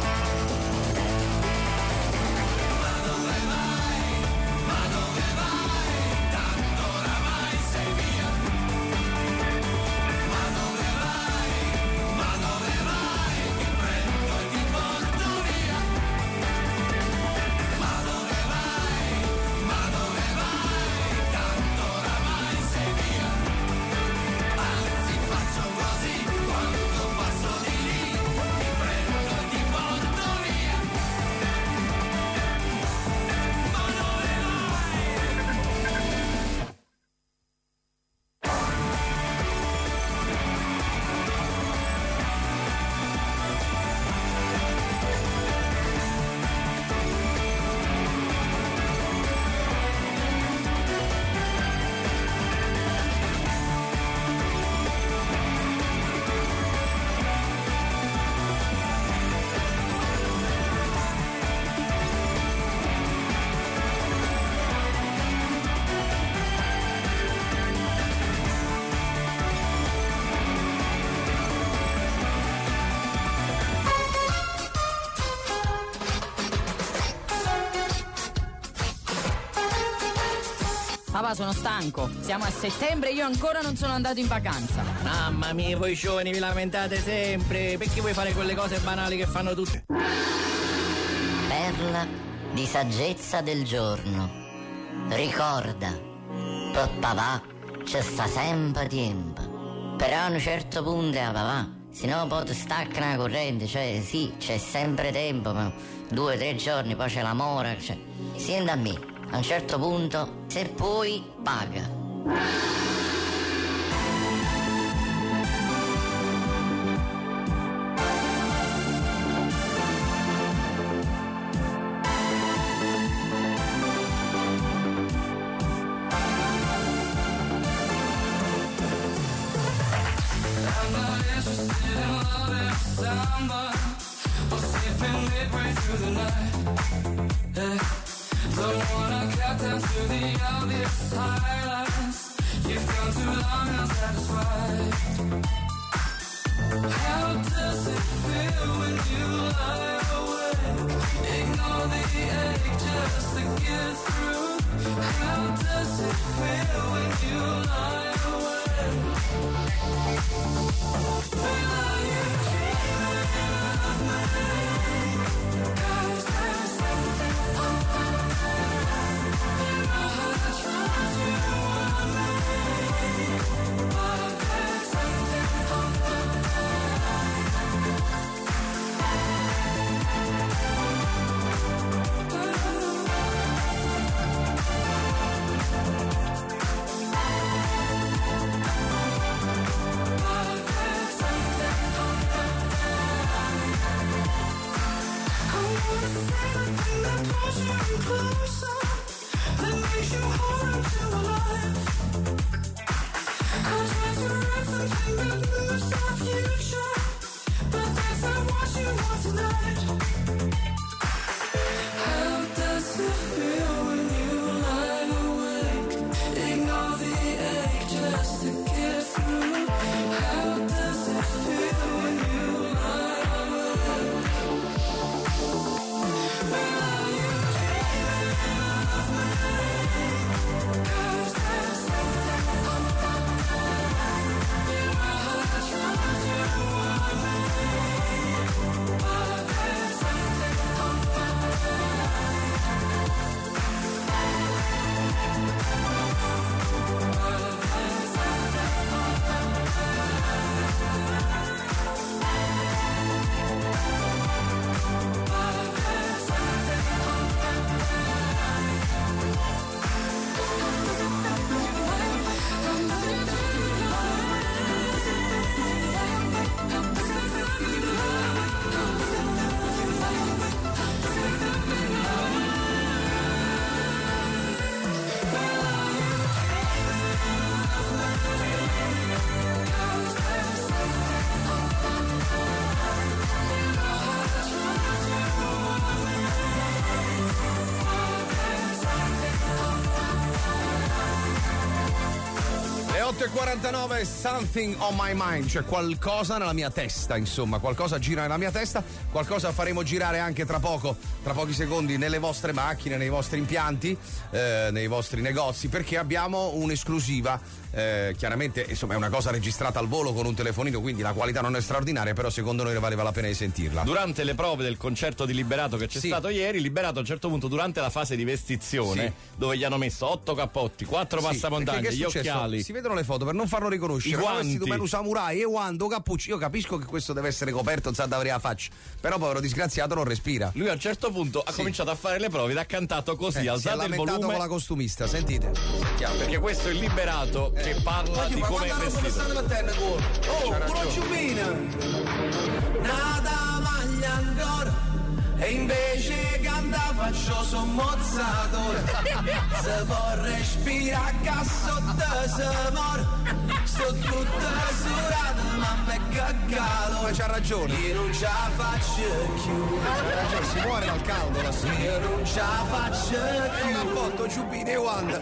Papà, sono stanco. Siamo a settembre e io ancora non sono andato in vacanza. Mamma mia, voi giovani vi lamentate sempre. Perché vuoi fare quelle cose banali che fanno tutti? Perla di saggezza del giorno. Ricorda, per papà c'è sta sempre tempo. Però a un certo punto, a papà, se no poi ti stacca la corrente. Cioè, sì, c'è sempre tempo, ma due o tre giorni poi c'è la mora. Cioè, senti a me. A un certo punto, se puoi, paga. You've gone too long unsatisfied. How does it feel when you lie awake? alive. Ignore the ache just to get through. How does it feel when you lie awake? When are you dreaming of me? 'Cause there's something on my mind. And my heart tries to warn me, but there's something on my closer, that makes you harder to alive. I try to write something that moves our future, but that's not what you want tonight. How does it feel when you lie awake? Ignore the ache just to get through. How does it feel when you lie awake? When are you otto e quarantanove, something on my mind, cioè qualcosa nella mia testa, insomma, qualcosa gira nella mia testa, qualcosa faremo girare anche tra poco, tra pochi secondi nelle vostre macchine, nei vostri impianti, eh, nei vostri negozi, perché abbiamo un'esclusiva. Eh, chiaramente insomma è una cosa registrata al volo con un telefonino, quindi la qualità non è straordinaria, però secondo noi valeva la pena di sentirla. Durante le prove del concerto di Liberato che c'è sì. stato ieri, Liberato a un certo punto durante la fase di vestizione, sì. dove gli hanno messo otto cappotti, quattro sì, passamontagna, gli occhiali, si vedono le foto per non farlo riconoscere, i guanti, come un samurai e guanto, cappucci. Io capisco che questo deve essere coperto, non sa da la faccia, però povero disgraziato non respira. Lui a un certo punto ha sì. cominciato a fare le prove ed ha cantato così, eh, alzato il volume con la costumista, sentite, sentiamo. Perché questo è il Liberato eh. che parla di come è vestito. Oh, una ciubina, nata maglia ancora, e invece canta faccio sommozzatore. Se può respirare a sotto se muore, sto tutta surata ma me cagato. Ma c'ha ragione, io non ce la faccio più, si muore dal caldo la sera. Io non ce la faccio più, cappotto, ciubine e wanda.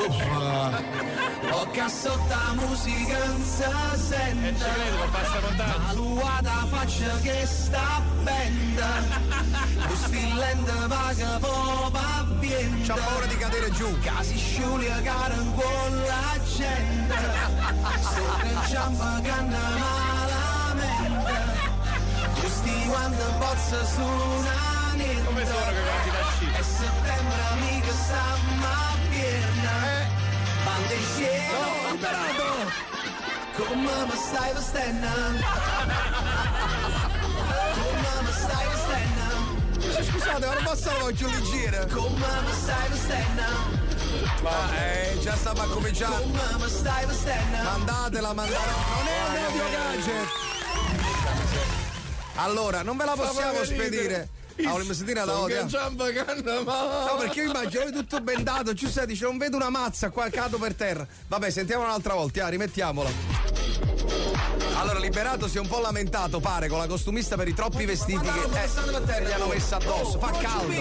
Ho cassotta musica non si sente, e ci credo con passamontagna, ma luata faccia che sta benda, questo lente paga popa vienta, c'ha paura di cadere giù, casi sciuli a cara con la gente, sto che ciampa canta malamente, questi quando bozza su una niente, come sono che guardi da sci, e settembre mica sta ma piena, eh. Bande scemo, no, Liberato, come mi stai vestendo, come mi stai vestendo, scusate ma non passavo giù in giro, come mi stai vestendo, ma eh, già stava a cominciare, come mi stai vestendo, mandatela, mandatela, non è un audio gadget, allora non ve la possiamo spedire. Ah, volevo sentire la odia. No, perché io immagino lui tutto bendato, Giuseppe dice non vedo una mazza qua caduto per terra. Vabbè, sentiamola un'altra volta, ah, rimettiamola. Allora, Liberato si è un po' lamentato, pare, con la costumista per i troppi vestiti che eh, gli hanno messo addosso. Fa caldo.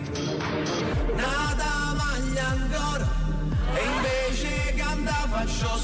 Nata maglia ancora, e invece canta faccio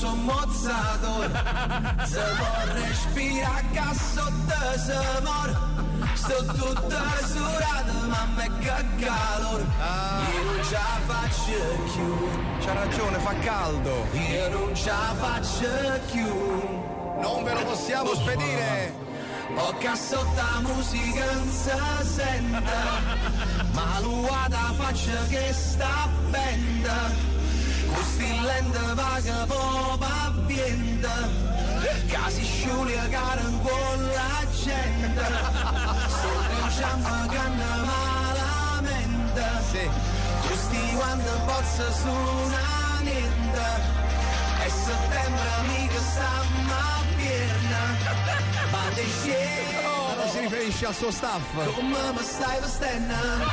sommozzatore. Se può respirare a sotto se muore, sto tutta surata, mamma è che calore, io non ce la faccio più. C'ha ragione, fa caldo. Io non ce la faccio più. Non ve lo possiamo spedire. Bocca sotto la musica non si sente, ma l'uata faccia che sta benda, questi lente vaga popa vienta, casi sciuli a cara con la gente, sto cominciando canna malamente, sì. Questi quando bozza su una niente, e settembre mica sta ma piena. Oh, non si riferisce al suo staff. Come mi stai vestendo?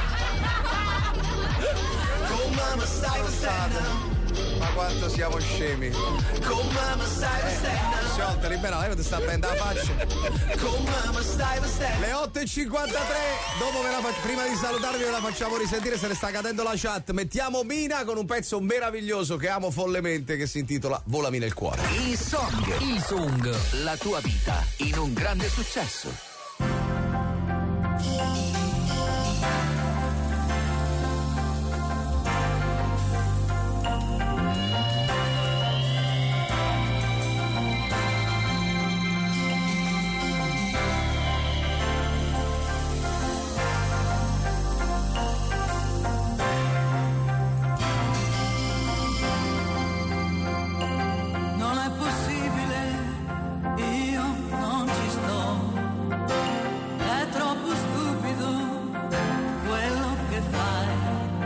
Come mi stai vestendo? Ma quanto siamo scemi. Come mi stai vestendo? Eh, sciolta, libera, lei ti sta bene la faccia. Come mi stai vestendo? Le otto e cinquantatré, dopo ve la fa- prima di salutarvi ve la facciamo risentire, se ne sta cadendo la chat. Mettiamo Mina con un pezzo meraviglioso che amo follemente, che si intitola Volami nel cuore. I Song, I Song, la tua vita in un grande successo. Non è possibile, io non ci sto. È troppo stupido quello che fai.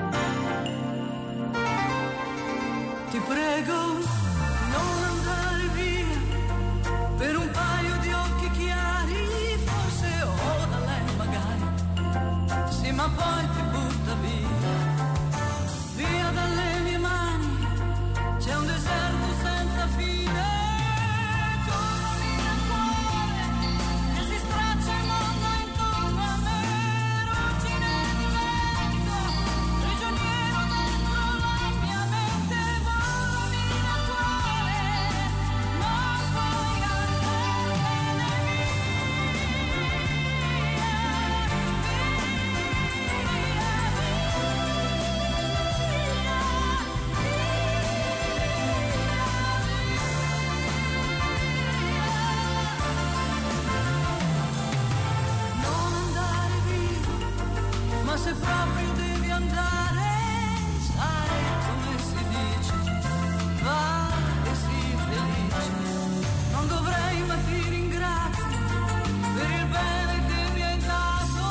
Ti prego, non andare via per un paio di occhi chiari. Forse ora lei magari, sì, ma poi ti butta via. Via dalle mie mani, c'è un deserto senza fine. Tornami nel cuore, che si straccia il mondo intorno a me. Ruggine di vento, prigioniero dentro la mia mente. Volami nel cuore, non puoi andartene Non andare via, ma se proprio devi andare, sai come si dice, va e sii felice. Non dovrei ma ti ringrazio per il bene che mi hai dato.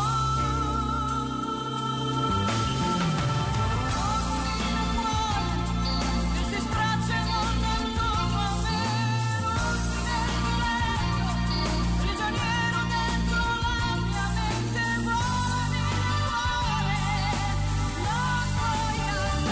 Tornami nel cuore, che si straccia il mondo intorno a me. Ruggine di vento, prigioniero dentro la mia mente. Volami nel cuore, non puoi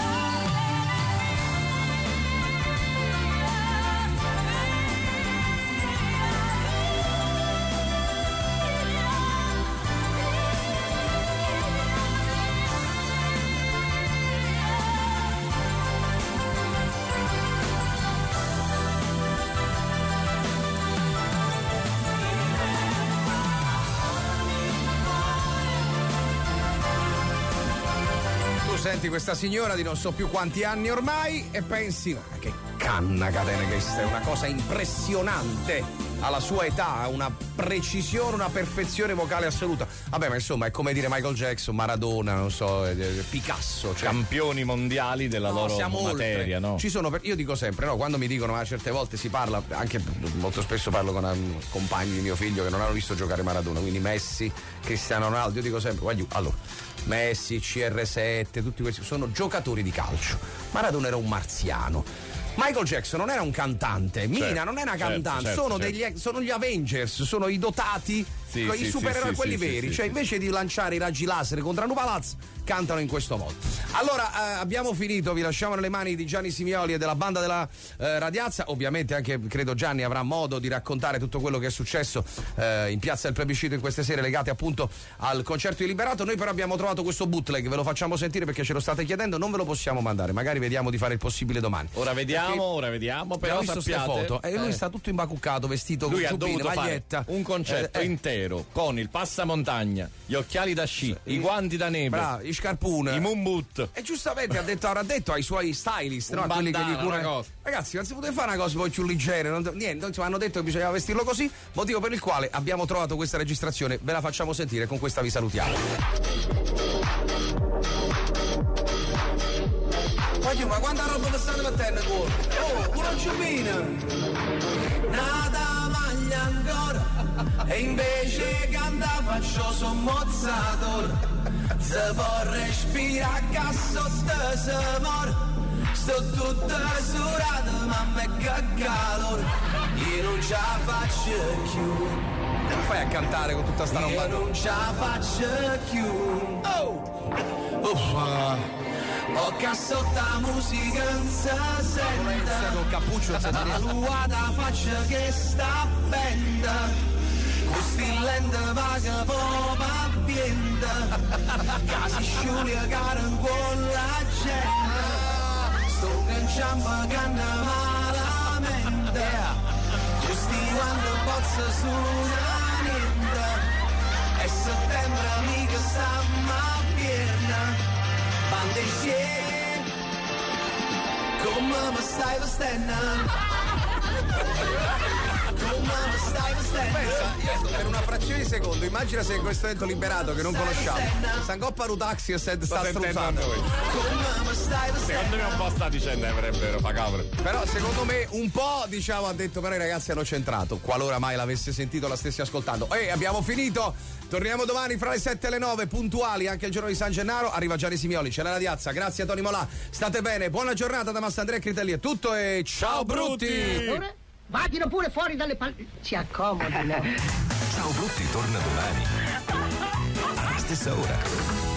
Tu senti questa signora di non so più quanti anni ormai e pensi, ma che canna catena che è una cosa impressionante. Alla sua età ha una precisione, una perfezione vocale assoluta. Vabbè, ma insomma è come dire Michael Jackson, Maradona, non so, eh, eh, Picasso, cioè, campioni mondiali della no, loro siamo materia, oltre. no? Ci sono per- io dico sempre, no, quando mi dicono, ma certe volte si parla, anche molto spesso parlo con um, compagni di mio figlio che non hanno visto giocare Maradona, quindi Messi, Cristiano Ronaldo, io dico sempre, guardi, allora, Messi, C R sette, tutti questi sono giocatori di calcio. Maradona era un marziano. Michael Jackson non era un cantante, Mina Certo, non è una certo, cantante, certo, sono, certo. Degli, sono gli Avengers, sono i dotati, Sì, i sì, supereroi, sì, quelli sì, veri, sì, cioè sì. invece di lanciare i raggi laser contro un palazzo, cantano in questo modo. Allora, eh, abbiamo finito, vi lasciamo nelle mani di Gianni Simioli e della banda della eh, Radiazza. Ovviamente anche, credo, Gianni avrà modo di raccontare tutto quello che è successo eh, in Piazza del Plebiscito in queste sere legate appunto al concerto di Liberato. Noi però abbiamo trovato questo bootleg, ve lo facciamo sentire perché ce lo state chiedendo, non ve lo possiamo mandare, magari vediamo di fare il possibile domani. Ora vediamo vediamo, ora vediamo, però visto ste sappiate, foto e lui eh. sta tutto imbacuccato, vestito lui con ha giubbine, dovuto maglietta. fare un concetto Eh, eh. intero con il passamontagna, gli occhiali da sci, i, i guanti da neve, bravo, i scarpone, i moonboot. E giustamente ha detto, avrà detto ai suoi stylist, no? Un A quelli che gli bandana, curano. una cosa. Ragazzi, non si poteva fare una cosa poi più leggera, non, niente, insomma, hanno detto che bisognava vestirlo così, motivo per il quale abbiamo trovato questa registrazione, ve la facciamo sentire, con questa vi salutiamo. Voglio, ma quanta roba mi state mettendo tu? Oh, una giubbina! Nata maglia ancora e invece canta faccio sommozzatore. Se può respirare che sotto se muore. Sto tutta surata ma me che calore. Io non ce la faccio più. Come fai a cantare con tutta sta roba? Io non ce la faccio più. Oh! Uffa! Ho sotto la musica non si sente. Col cappuccio la lua da faccia che sta benda. Questi lente vaga popa ambiente. Casi sciulia cara con la gente. Sto canciando canna malamente. Questi quando pozza su una niente. E settembre mica sta ma piena. Bandesce, come mi stai vestendo? Come mi stai vestendo? Pensa, io per una frazione di secondo, immagina se in questo momento liberato che non conosciamo San Coppa Rutaxi e sta struzzando. Come mi stai vestendo? Secondo me un po' sta dicendo che avrebbero fa cavolo. Però secondo me un po' diciamo ha detto, però i ragazzi hanno centrato, qualora mai l'avesse sentito, la stessi ascoltando. E abbiamo finito. Torniamo domani fra le sette e le nove, puntuali, anche il giorno di San Gennaro. Arriva Gianni Simioli, c'è la Radiazza. Grazie a Tony Molà. State bene, buona giornata da Mastandrea Critelli. È tutto e ciao brutti! Ora vadino pure fuori dalle palle. Si accomodino. Ciao Brutti torna domani alla stessa ora.